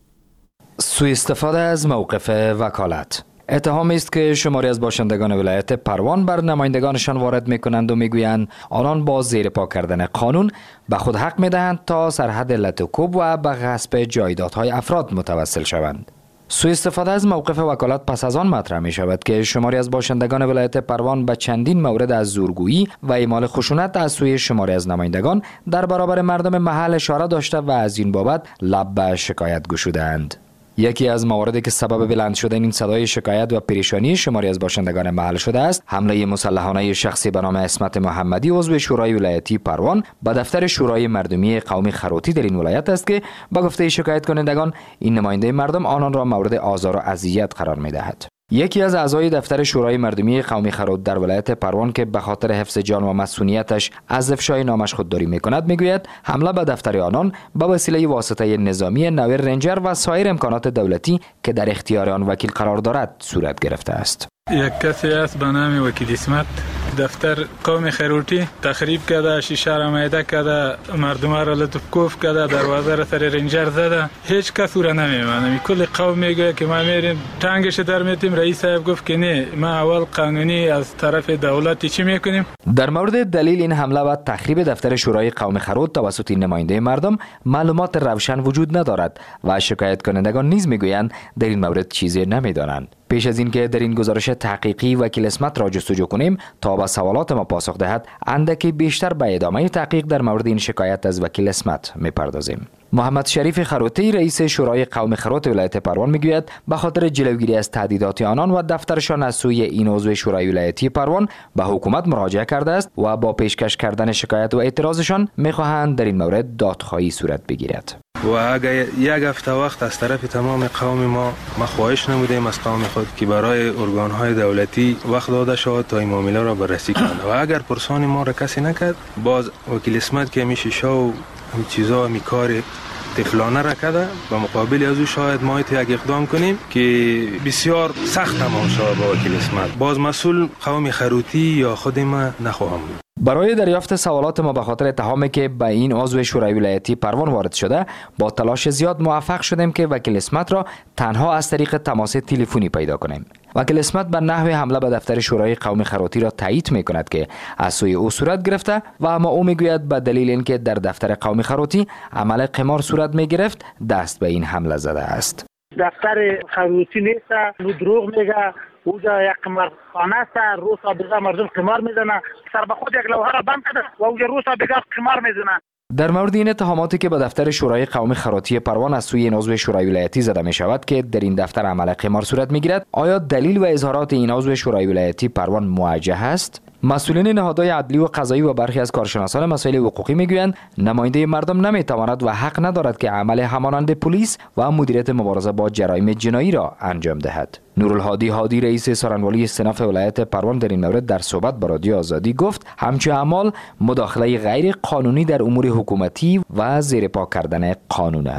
سوء استفاده از موقف وکالت. اتهامی است که شماری از باشندگان ولایت پروان بر نمایندگانشان وارد می‌کنند و می‌گویند آنان با زیر پا کردن قانون به خود حق می‌دهند تا سرحد لتوکوب و به غصب جایدادهای افراد متوسل شوند. سوء استفاده از موقف وکالت پس از آن مطرح می شود که شماری از باشندگان ولایت پروان به چندین مورد از زورگویی و اعمال خشونت از سوی شماری از نمایندگان در برابر مردم محل اشاره داشته و از این بابت لب به شکایت گشودند. یکی از مواردی که سبب بلند شدن این صدای شکایت و پریشانی شماری از باشندگان محل شده است، حمله مسلحانه شخصی به نام اسمت محمدی عضو شورای ولایتی پروان به دفتر شورای مردمی قومی خروتی در این ولایت است که با گفته شکایت کنندگان این نماینده مردم آنان را مورد آزار و اذیت قرار می‌دهد. یکی از اعضای دفتر شورای مردمی قومی خروت در ولایت پروان که به خاطر حفظ جان و مسئولیتش از افشای نامش خودداری می‌کند میگوید حمله به دفتر آنان به وسیله واسطه نظامی نویر رنجر و سایر امکانات دولتی که در اختیار آن وکیل قرار دارد صورت گرفته است. یک کسی است به نام وکیل اسمت دفتر قوم خروتی تخریب کرده، شیشه را میده کرده، مردم را لطفکوف کرده، دروازه را سر رنجر زده. هیچ کس او را نمیمانه. کل قوم میگه که ما میریم تنگش در میتیم. رئیس صاحب گفت که نه، ما اول قانونی از طرف دولت چی میکنیم. در مورد دلیل این حمله و تخریب دفتر شورای قوم خروت توسط نماینده مردم معلومات روشن وجود ندارد و شکایت کنندگان نیز میگویند در این مورد چیزی نمیدانند. پیش از اینکه در این گزارش تحقیقی وکیل اسمت را جستجو کنیم تا به سوالات ما پاسخ دهد، اندکی بیشتر به ادامه تحقیق در مورد این شکایت از وکیل اسمت میپردازیم. محمد شریف خروتی رئیس شورای قوم خروت ولایت پروان میگوید به خاطر جلوگیری از تهدیدات آنان و دفترشان از سوی این عضو شورای ولایتی پروان به حکومت مراجعه کرده است و با پیشکش کردن شکایت و اعتراضشان میخواهند در این مورد دادخواهی صورت بگیرد. و اگر یک هفته وقت از طرف تمام قوم ما ما خواهش نمودیم از قوم خود که برای ارگان‌های دولتی وقت داده شود تا این معامله را بررسی کنند و اگر پرسان ما را کسی نکرد، باز وکیل اسمت که میشه شو این چیزا می کار طفلانه را کرده و مقابل از او شاید ما یک اقدام کنیم که بسیار سخت تمام شود با وکیل اسمت. باز مسئول قوم خروتی یا خود ما نخواهم بود. برای دریافت سوالات ما به خاطر اتهامی که به این عضو شورای ولایتی پروان وارد شده با تلاش زیاد موفق شدیم که وکیل اسمت را تنها از طریق تماس تلفنی پیدا کنیم. وکیل اسمت به نحو حمله به دفتر شورای قومی خروتی را تایید می کند که از سوی او صورت گرفته و اما او می گوید به دلیل اینکه در دفتر قومی خروتی عمل قمار صورت می گرفت دست به این حمله زده است. دفتر خروتی نیست، نو دروغ میگه. اوجا یک قمارخانه است، روز سابقه مردم قمار میزنه، سر به خود یک لوحه را بند کرده و اوجا روز سابقه قمار میزنه. در مورد این اتهاماتی که به دفتر شورای قومی خروتی پروان از سوی این عضو شورای ولایتی زده می شود که در این دفتر عمل قمار صورت می گیرد، آیا دلیل و اظهارات این عضو شورای ولایتی پروان موجه است؟ مسئولین نهادهای عدلی و قضایی و برخی از کارشناسان مسائل حقوقی میگویند نماینده مردم نمیتواند و حق ندارد که عمل همانند پلیس و مدیریت مبارزه با جرایم جنایی را انجام دهد. نورالهادی هادی رئیس سارنوالی استناف ولایت پروان در این مورد در صحبت با رادیو آزادی گفت همچون اعمال مداخله غیر قانونی در امور حکومتی و زیر پا کردن قانون است.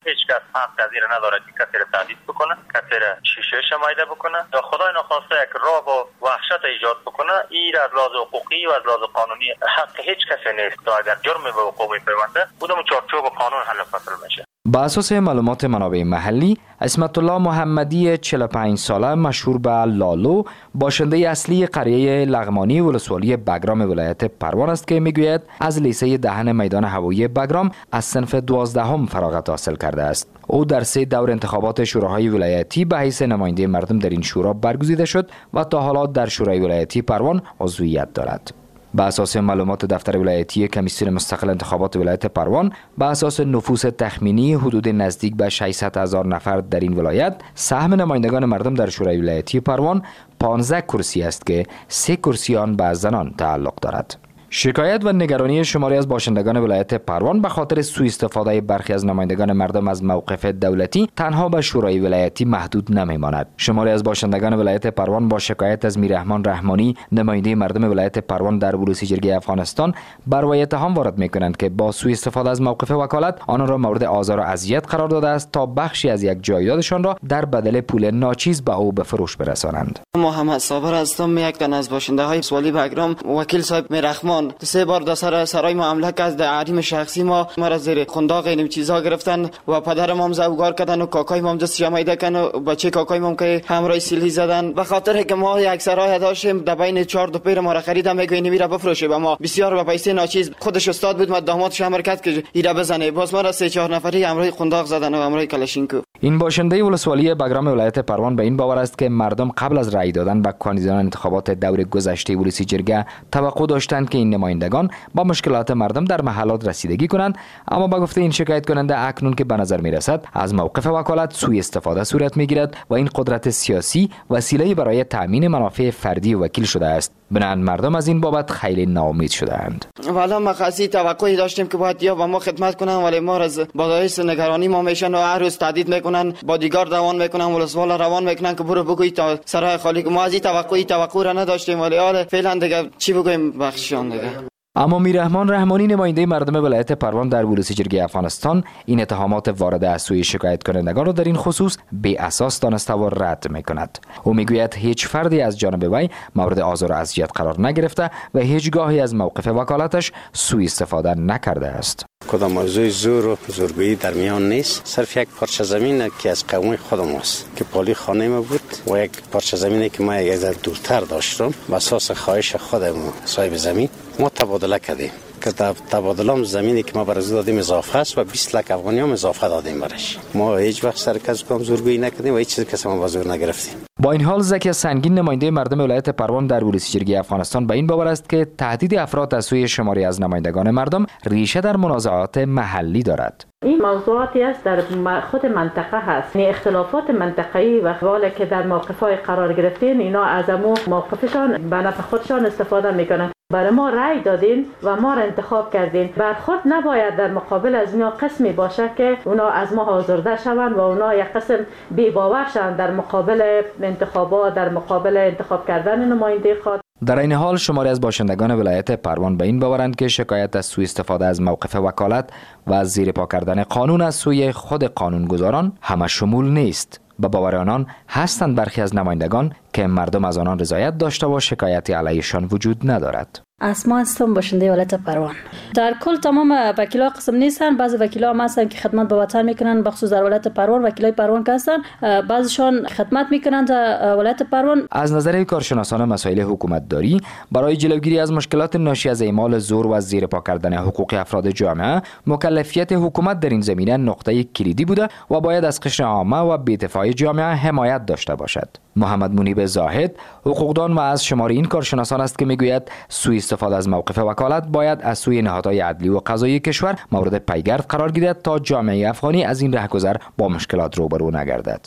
هیچ کس حق از این نداره که کسی را تهدید بکنه، کسی را شیشه شمایده بکنه یا خدای نخواسته یک رعب و وحشت ایجاد بکنه. این از لحاظ حقوقی و از لحاظ قانونی حق هیچ کسی نیست تا اگر جرم به وقوع میپیونده بودم چارچوب قانون حل فصل میشه. با اساس معلومات منابع محلی، عصمت الله محمدی چهل و پنج ساله مشهور به لالو باشنده اصلی قریه لغمانی ولسوالی بگرام ولایت پروان است که میگوید از لیسه دهن میدان هوایی بگرام از صنف دوازدهم فراغت حاصل کرده است. او در سه دور انتخابات شوراهای ولایتی به حیث نماینده مردم در این شورا برگزیده شد و تا حالا در شورای ولایتی پروان عضویت دارد. با اساس معلومات دفتر ولایتی کمیسیون مستقل انتخابات ولایت پروان، با اساس نفوس تخمینی حدود نزدیک به ششصد هزار نفر در این ولایت، سهم نمایندگان مردم در شورای ولایتی پروان پانزده کرسی است که سه کرسی آن به زنان تعلق دارد. شکایت و نگرانی شماری از باشندگان ولایت پروان به خاطر سوء استفاده برخی از نمایندگان مردم از موقف دولتی تنها به شورای ولایتی محدود نمیماند. شماری از باشندگان ولایت پروان با شکایت از میررحمان رحمانی نماینده مردم ولایت پروان در بلوسی جرگه افغانستان بر وی اتهام وارد میکنند که با سوء استفاده از موقف وکالت آنان را مورد آزار و اذیت قرار داده است تا بخشی از یک جایدادشان را در بدل پول ناچیز به او به فروش برسانند. محمد صابر هستم، یک تن از باشنده های ولسوالی بگرام. وکیل صاحب میررحمان سه بار در سر سرای ما حمله کرد. در حریم شخصی ما ما را زیر خنداق این چیزا گرفتن و پدر ما هم زوگار کردن و کاکای ما هم دست جمعیده کردن و بچه کاکای ما هم که همراه سیلی زدن. به خاطر که ما یک سرای داشتیم در بین چهار دو پیر ما را خریدم میگوینی میره بفروشه و ما بسیار با پیسه ناچیز. خودش استاد بود، ما دامادش امر کرد که ایرا بزنه. باز ما را سه چهار نفری همراه خنداق زدن و همراه کلاشینکو. این باشنده ولسوالی بگرام ولایت پروان به این باور است که مردم قبل از رأی دادن به کاندیدان انتخابات دور گذشته بلوسی جرگه توقع داشتند که این نمایندگان با مشکلات مردم در محلات رسیدگی کنند، اما با گفته این شکایت کننده اکنون که به نظر می رسد از موقف وکالت سوء استفاده صورت می گیرد و این قدرت سیاسی وسیله برای تامین منافع فردی وکیل شده است. بنابراین مردم از این بابت خیلی ناامید شده اند. والا ما خاصی توقعی داشتیم که باید یا با ما خدمت کنن، ولی ما از باعث نگرانی ما میشن و هر روز تهدید میکنن، بادیگارد روان میکنن، ولسوال روان میکنن که برو بگوی تا سرای خالی. ما از این توقعی توقع را نداشتیم، ولی حالا فعلا دیگه چی بگویم بخششان دیگه. اما میررحمان رحمانی نماینده مردم ولایت پروان در بلوسی جرگه افغانستان این اتهامات وارده از سوی شکایت کنندگان را در این خصوص بی اساس دانسته و رد میکند. او میگوید هیچ فردی از جانب وی مورد آزار و اذیت قرار نگرفته و هیچگاهی از موقف وکالتش سوء استفاده نکرده است. کدام موضوع زور و زورگویی در میان نیست، صرف یک پارچه زمین که از قوم خودم است که پالی خانه ما بود و یک پارچه زمینی که ما یک ذره دورتر داشتم و اساس خواهش خودم صاحب زمین ما تبادله کردیم که تبادله زمینی که ما برای دادیم اضافه است و بیست لک افغانی هم اضافه دادیم برش. ما هیچ وقت سر کس کم زورگویی نکردیم و هیچ چیزی کس ما با زور نگرفتیم. با این حال زکی سنگین نماینده مردم ولایت پروان در بلوسی جرگه افغانستان به این باور است که تهدید افراد از سوی شماری از نمایندگان مردم ریشه در منازعات محلی دارد. این موضوعاتی است در خود منطقه هست، یعنی اختلافات منطقه‌ای و حواله که در موقف‌های قرار گرفتین اینا از امو موقفشان به نفع خودشان استفاده میکنن. برای ما رأی دادین و ما را انتخاب کردین، برخورد نباید در مقابل از اینا قسمی باشه که اونا از ما آزرده شوند و اونا یک قسم بی باور شوند در مقابل انتخابات، در مقابل انتخاب کردن نماینده خود. در این حال شماری از باشندگان ولایت پروان به این باورند که شکایت از سوء استفاده از موقف وکالت و از زیر پا کردن قانون از سوی خود قانونگذاران همه شمول نیست. به باور آنان هستند برخی از نمایندگان که مردم از آنان رضایت داشته و شکایتی علیشان وجود ندارد. اسما هستم، باشنده ولایت پروان. در کل تمام وکیلا قسم نیستن، بعضی وکیلا هم هستن که خدمت به وطن میکنن، بخصوص در ولایت پروان وکیلای پروان هستن، بعضیشان خدمت میکنن در ولایت پروان. از نظر کارشناسان مسائل حکومت داری برای جلوگیری از مشکلات ناشی از اعمال زور و از زیر پا کردن حقوق افراد جامعه، مکلفیت حکومت در این زمینه نقطه کلیدی بوده و باید از قشر عامه و بی‌دفاعی جامعه حمایت داشته باشد. محمد منیب زاهد حقوقدان و از شمار این کارشناسان است که میگوید سوء استفاده از موقف وکالت باید از سوی نهادهای عدلی و قضایی کشور مورد پیگرد قرار گیرد تا جامعه افغانی از این رهگذر با مشکلات روبرو نگردد.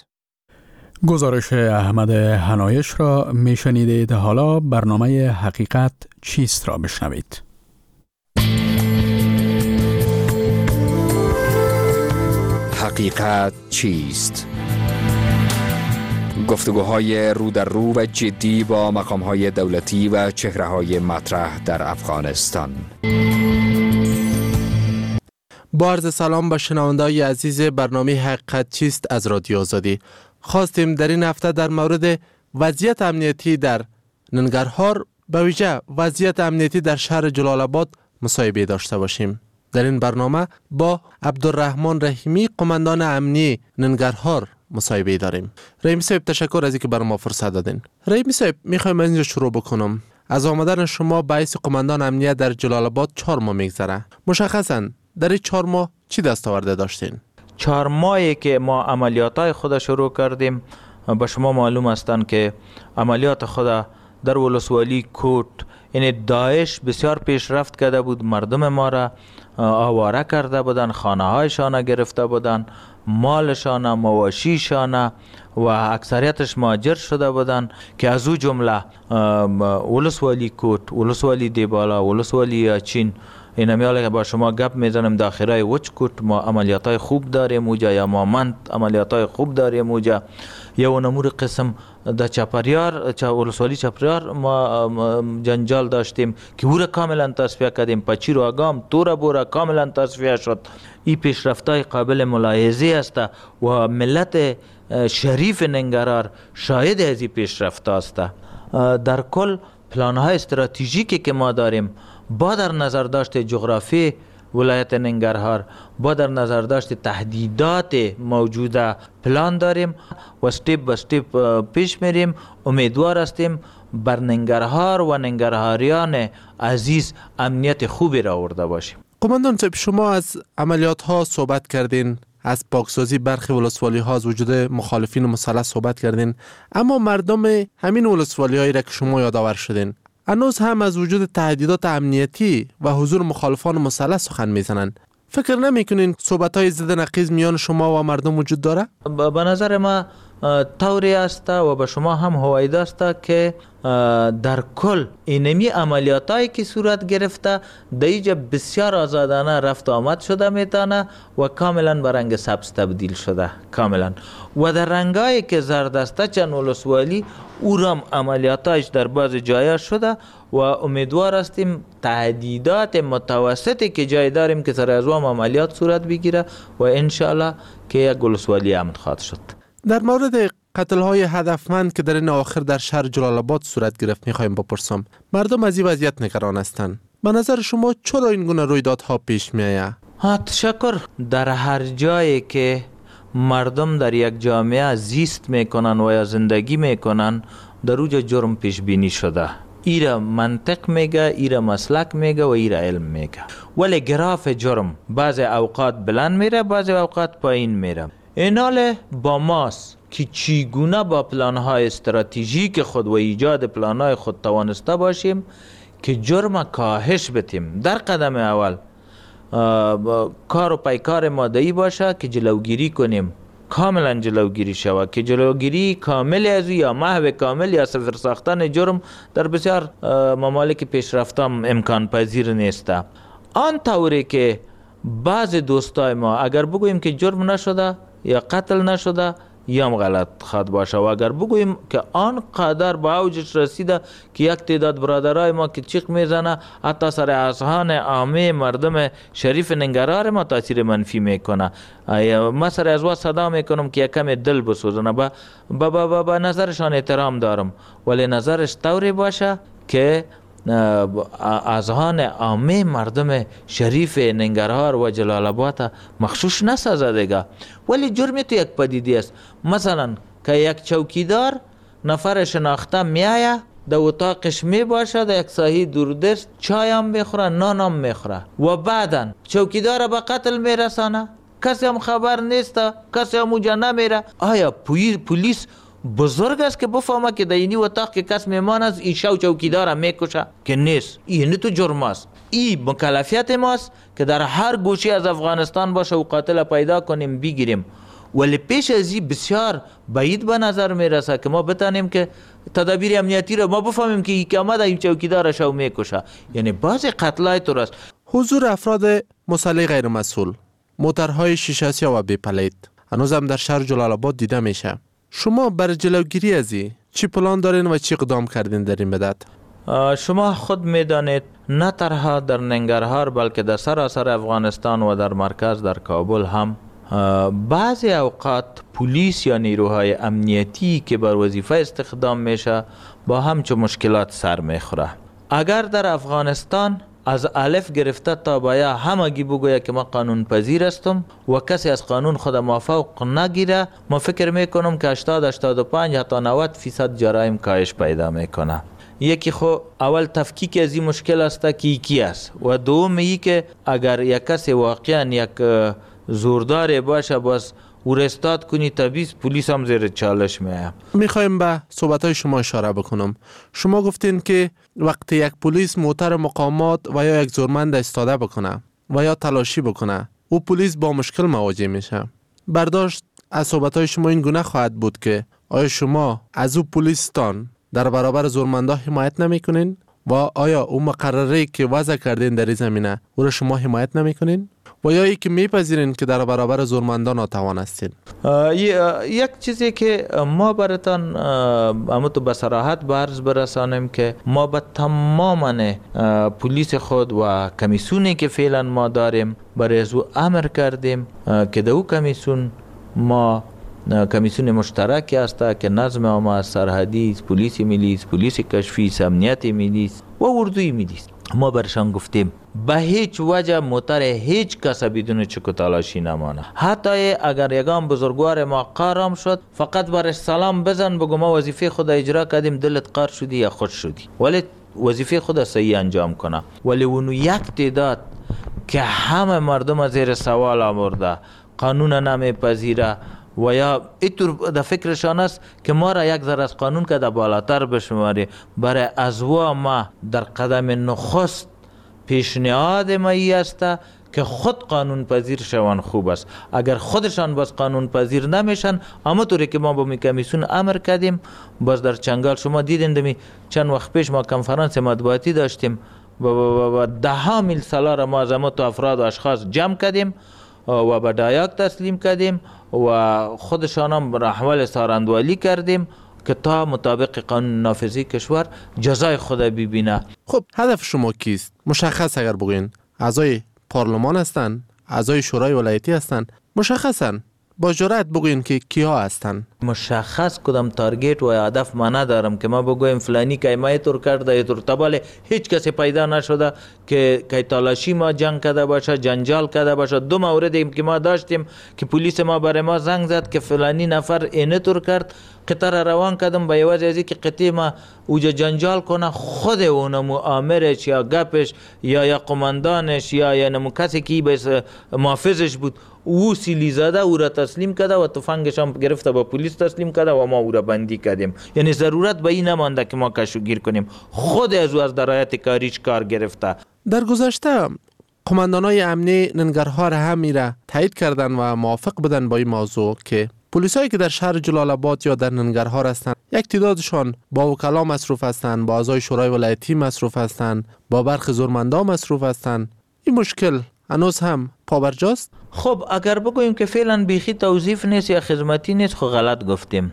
گزارش احمد حنایش را میشنیدید. حالا برنامه حقیقت چیست را بشنوید. حقیقت چیست؟ گفتگوهای رو در رو و جدی با مقامهای دولتی و چهره‌های مطرح در افغانستان. با عرض سلام به شنونده‌های عزیز برنامه حقیقت چیست از رادیو آزادی. خواستیم در این هفته در مورد وضعیت امنیتی در ننگرهار، به ویژه وضعیت امنیتی در شهر جلال آباد مصاحبه داشته باشیم. در این برنامه با عبدالرحمن رحیمی، قماندان امنی ننگرهار، مصاحبه داریم. رحیمی صاحب، تشکر از اینکه برای ما فرصت دادین. رحیمی صاحب، میخوایم از اینجا شروع بکنم. از آمدن شما به حیث قماندان امنیت در جلال آباد چهار ماه میگذره. مشخصاً در این چهار ماه چی دستاورده داشتین؟ چهار ماهی که ما عملیاتای خود شروع کردیم، به شما معلوم هستند که عملیات خود در ولسوالی کوت، یعنی داعش بسیار پیشرفت کرده بود، مردم ما را آواره کرده بودن، خانه هایشان گرفته بودن، مالشان، مواشیشان و اکثریتش مهاجر شده بودن که از او جمله ولسوالی کوت، ولسوالی دیبالا، ولسوالی چین. این همیاله که با شما گپ میزنم داخلای وچکوت ما عملیاتای خوب داریم اوجا، یا مامند عملیاتای خوب داریم اوجا، یا و نمور قسم در چپریار چا ولسوالی چپریار ما جنجال داشتیم که او را کاملا تصفیه کردیم. پچیر و اگام تورا بورا کاملا تصفیه شد. این پیشرفتای قابل ملاحظه است و ملت شریف ننگرهار شاهد از این پیشرفت است. در کل پلان‌های استراتژیکی که ما داریم با در نظر داشت جغرافی ولایت ننگرهار، با در نظر داشت تهدیدات موجوده پلان داریم و استیپ به استیپ پیش میریم. امیدوار هستیم بر ننگرهار و ننگرهاریان عزیز امنیت خوبی را آورده باشیم. قماندان صاحب، شما از عملیات ها صحبت کردین، از پاکسازی برخی ولسوالی ها، از وجود مخالفین مسلح صحبت کردین، اما مردم همین ولسوالی هایی را که شما یادآور شدین هنوز هم از وجود تهدیدات امنیتی و حضور مخالفان مسلح سخن میزنند. فکر نمیکنین صحبت‌های ضد نقیض میان شما و مردم وجود داره؟ به نظر ما طوری است و به شما هم هوایت است که در کل اینمی عملیاتایی که صورت گرفته در اینجا بسیار آزادانه رفت آمد شده میتونه و کاملا به رنگ سبز تبدیل شده کاملا. و در رنگایی که زرد است چند ولسوالی او رام عملیاتایش در بعض جایا شده و امیدوار هستیم تهدیدات متوسطی که جای داریم که سر از وام عملیات صورت بگیره و انشالله که یک ولسوالی امن خواهد شد. در مورد قتل های هدفمند که در این آخر در شهر جلال آباد صورت گرفت میخوایم بپرسم. مردم از این وضعیت نگران هستند. به نظر شما چرا این گونه رویدادها پیش میآید؟ ها تشکر. در هر جایی که مردم در یک جامعه زیست میکنن و یا زندگی میکنن در اوجا جرم پیش بینی شده. ایرا منطق میگه، ایرا مسلک میگه و ایرا علم میگه. ولی گراف جرم بعض اوقات بلند میره، بعض اوقات پایین میره. اینال با ماست که چیگونه با پلانهای استراتژیک خود و ایجاد پلانهای خود توانسته باشیم که جرم کاهش بتیم. در قدم اول کار و پیکار مادهی باشه که جلوگیری کنیم، کاملا جلوگیری شود، که جلوگیری کامل از یا محو کامل یا صفر ساختن جرم در بسیار ممالک پیشرفته امکان پذیر نیست. آن طوری که بعض دوستای ما اگر بگوییم که جرم نشده یا قتل نشده یا غلط خواهد باشه و اگر بگوییم که آن قدر به اوجش رسیده که یک تعداد برادرای ما که چیخ میزنه حتی سر اذهان عامه مردم شریف ننگرهار ما تاثیر منفی میکنه. ما سر از وا صدا میکنم که یکم دل بسوزنه. با با با با نظرشان احترام دارم ولی نظرش طوری باشه که اذهان عامه مردم شریف ننگرهار و جلال آباد مخشوش نسازه دیگه. ولی جرم تو یک پدیده است. مثلا که یک چوکیدار نفر شناخته میایه در اتاقش می باشه، در یک ساحه دوردست چای هم میخوره، نان هم میخوره و بعدا چوکیدار به قتل میرسانه، کسی هم خبر نیست، کسی هم اونجا نمیره. آیا پلیس بزرگ است که بفهمه که در اینی اتاق که کس میمان است این شو چوکیدار هم میکشه؟ که نیست. این تو جرم است. این مکلفیت ماست که در هر گوشه از افغانستان باشه و قاتل پیدا کنیم بگیریم. ولی پیش از این بسیار بعید به نظر میرسه که ما بتانیم که تدابیر امنیتی را ما بفهمیم که یک آمده این چوکیدار شو میکشه. یعنی بعض قتلای تو راست. حضور افراد مسلح غیر مسئول، موترهای شیشه سیاه و بی پلیت هنوز هم در شهر جلال آباد دیده میشه. شما برای جلوگیری از این چی پلان دارین و چی اقدام کردین در این مدت؟ شما خود میدانید نه تنها در ننگرهار بلکه در سراسر افغانستان و در مرکز در کابل هم بعضی اوقات پلیس یا نیروهای امنیتی که بر وظیفه استخدام میشه با همچون مشکلات سر میخوره. اگر در افغانستان از الف گرفته تا به یا همگی بگوید که ما قانون پذیر هستم و کسی از قانون خود موافق نگیره، ما فکر میکنم که هشتاد هشتاد و پنج حتی نود فیصد جرایم کاهش پیدا میکنه. یکی خو اول تفکیک از این مشکل است که یکی است و دوم ای که اگر یک کسی واقعا یک زوردار باشه باز او رستاد کنی تبیز پلیس هم زیر چالش میایم. میخوایم به صحبتهای شما اشاره بکنم. شما گفتین که وقتی یک پلیس موتر مقامات و یا یک زورمند استاده بکنه و یا تلاشی بکنه او پلیس با مشکل مواجه میشه. برداشت از صحبتهای شما این گونه خواهد بود که آیا شما از او پلیستان در برابر زورمندا حمایت نمیکنین و آیا او مقرره که وضع کردین در این زمینه او را شما حمایت نمیکنین و یا ای که میپذیرین که در برابر زورمندا ناتوان هستین؟ یک چیزی که ما براتان اما تو به صراحت برز برسانیم که ما به تمام پلیس خود و کمیسیونی که فعلا ما داریم برای از او امر کردیم که در او کمیسیون ما کمیسیون مشترکی است که نظم عامه، سرحدی، پلیس ملی، پلیس کشفی، امنیت ملی و اردوی ملی، ما برشان گفتیم به هیچ وجه موتر هیچ کس بدون چک و تلاشی نمانه. حتی اگر یگان بزرگوار ما قارم شد فقط برش سلام بزن بگو ما وظیفه خود اجرا کردیم، دلت قار شدی یا خوش شدی، ولی وظیفه خود صحیح انجام کنه. ولی اونو یک تعداد که همه مردم از زیر سوال آورده، قانون نمیپذیره و یا اینطور در فکرشان است که ما را یک ذره از قانون که در بالاتر بشماری. برای از و ما در قدم نخست پیشنهاد ما ای است که خود قانون پذیر شوند خوب است. اگر خودشان باز قانون پذیر نمیشن، اما طوری که ما با می کمیسیون امر کردیم، باز در چنگال شما دیدین دمی چند وقت پیش ما کنفرانس مطبوعاتی داشتیم و ده ها میل سالار ما از تو افراد و اشخاص جمع کردیم و به دایاک تسلیم کردیم و خودشان هم احوال سارندوالی کردیم که تا مطابق قانون نافذی کشور جزای خود ببینه. خب هدف شما کیست؟ مشخص اگر بگوین اعضای پارلمان هستن، اعضای شورای ولایتی هستن، مشخصا با جرأت بگوین که کیا هستن. مشخص کدام تارگت و هدف ما ندارم که ما بگویم فلانی که ما اینطور کرده اینطور، تباله هیچ کسی پیدا نشده که که تالاشی ما جنگ کرده باشه، جنجال کرده باشه. دو مورد که ما داشتیم که پلیس ما برای ما زنگ زد که فلانی نفر اینطور کرد، قطار روان کردم به یوازی ازی که قطعی ما اوجا جنجال کنه، خود اونمو آمرش یا گپش یا یا قماندانش یا یا نمو کسی که بس محافظش بود او سیلی زده او را تسلیم کرده و تفنگش هم گرفته با پلیس تسلیم کرده و ما او را بندی کردیم. یعنی ضرورت به این نمانده که ما کشوگیر کنیم، خود از او از درایت کاریش کار گرفته. در گذشته قماندانای امنی ننگرهار هم میره تایید کردن و موافق بدن با این موضوع که پلیسایی که در شهر جلال آباد یا در ننگرهار هستند یک تعدادشان با وکلا مصروف هستند، با اعضای شورای ولایتی مصروف هستند، با برخی زورمندا مصروف هستند. این مشکل هنوز هم پابرجاست؟ خب اگر بگوییم که فعلا بیخی توظیف نیست یا خدمتی نیست خب غلط گفتیم،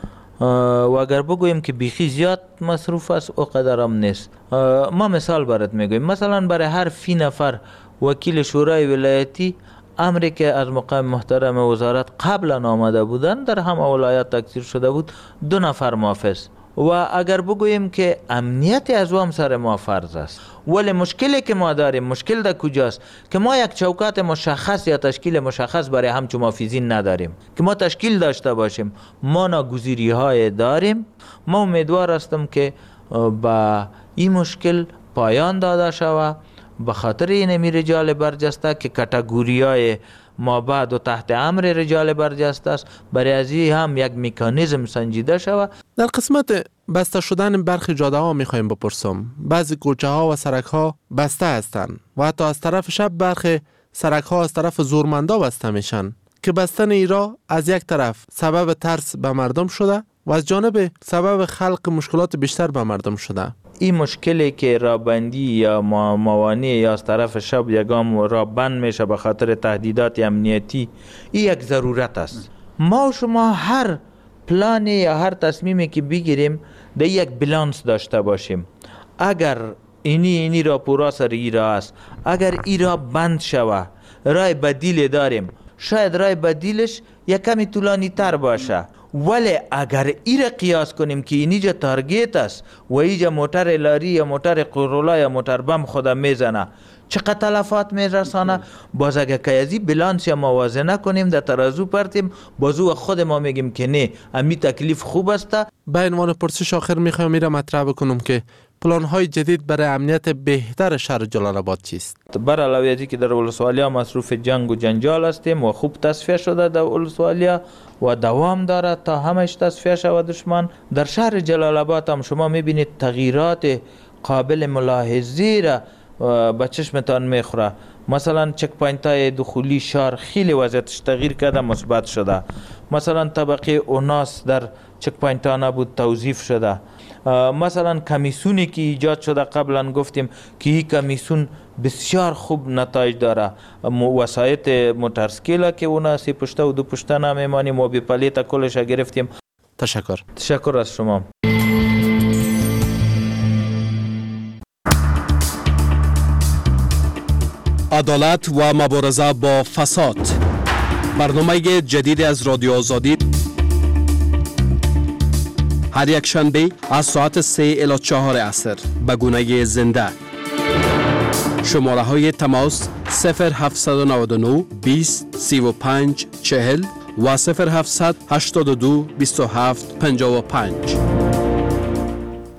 و اگر بگوییم که بیخی زیاد مصروف است او قدرم نیست. ما مثال برات میگویم، مثلا برای هر فی نفر وکیل شورای ولایتی امری که از مقام محترم وزارت قبلا آمده بودن در هم ولایات تکثیر شده بود، دو نفر محافظ. و اگر بگوییم که امنیت از هم سر ما فرض است، ولی مشکلی که ما داریم، مشکل در کجاست که ما یک چوکات مشخص یا تشکیل مشخص برای همچو محافظین نداریم که ما تشکیل داشته باشیم. ما ناگزیری های داریم. ما امیدوار هستم که با این مشکل پایان داده شود به خاطر این امی رجال برجسته که کاتگوری های ما بعد و تحت امر رجال برجسته است، برای ازی هم یک مکانیزم سنجیده شود. در قسمت بسته شدن برخی جاده ها میخوایم بپرسم. بعضی کوچه ها و سرک ها بسته هستند و حتی از طرف شب برخی سرک ها از طرف زورمندا بسته میشن که بستن ایرا از یک طرف سبب ترس به مردم شده و از جانب سبب خلق مشکلات بیشتر به مردم شده. این مشکلی که رابندی یا موانع یا از طرف شب یگام را بند میشه به خاطر تهدیدات امنیتی، این یک ضرورت است. ما و شما هر پلانی یا هر تصمیمی که بگیریم در یک بلانس داشته باشیم. اگر اینی اینی راپورا سر ایرا است. اگر ایرا بند شوه رای بدیل داریم، شاید رای بدیلش یک کمی طولانی تر باشه، ولی اگر ایره قیاس کنیم که اینجا تارگت است و اینجا موتر لاری یا موتر قرولا یا موتر بم خدا میزنه چقدر تلفات میرسانه، باز اگر که ازی بلانس یا موازنه کنیم در ترازو پرتیم بازو خود ما میگیم که نه امی تکلیف خوب است. به عنوان پرسش آخر میخوایم میره مطرح بکنم که پلان های جدید برای امنیت بهتر شهر جلال آباد چیست؟ بر علاوه که در ولسوالیا مصروف جنگ و جنجال هستیم و خوب تصفیه شده در ولسوالیا و دوام داره تا همش تصفیه شود دشمن. در شهر جلال آباد هم شما میبینید تغییرات قابل ملاحظه را به چشمتان میخوره. مثلا چک پوینت های دخولی شهر خیلی وضعیتش تغییر کرده، مثبت شده. مثلا طبقه اوناس در چک پوینت ها نبود، توظیف شده. مثلا کمیسونی که ایجاد شده قبلا گفتیم که این کمیسون بسیار خوب نتایج داره. وسایت موترسکیلا که اونا سی پشته و دو پشته نمیمانیم و بی پلیت کلش گرفتیم. تشکر. تشکر از شما. عدالت و مبارزه با فساد، برنامه جدید از رادیو آزادی، هر یک شنبه از ساعت سه الی چهار عصر به گونه زنده. شماره های تماس صفر هفت نه نه بیست سی و پنج چهل و صفر هفت هشت دو بیست و هفت پنجاه و پنج.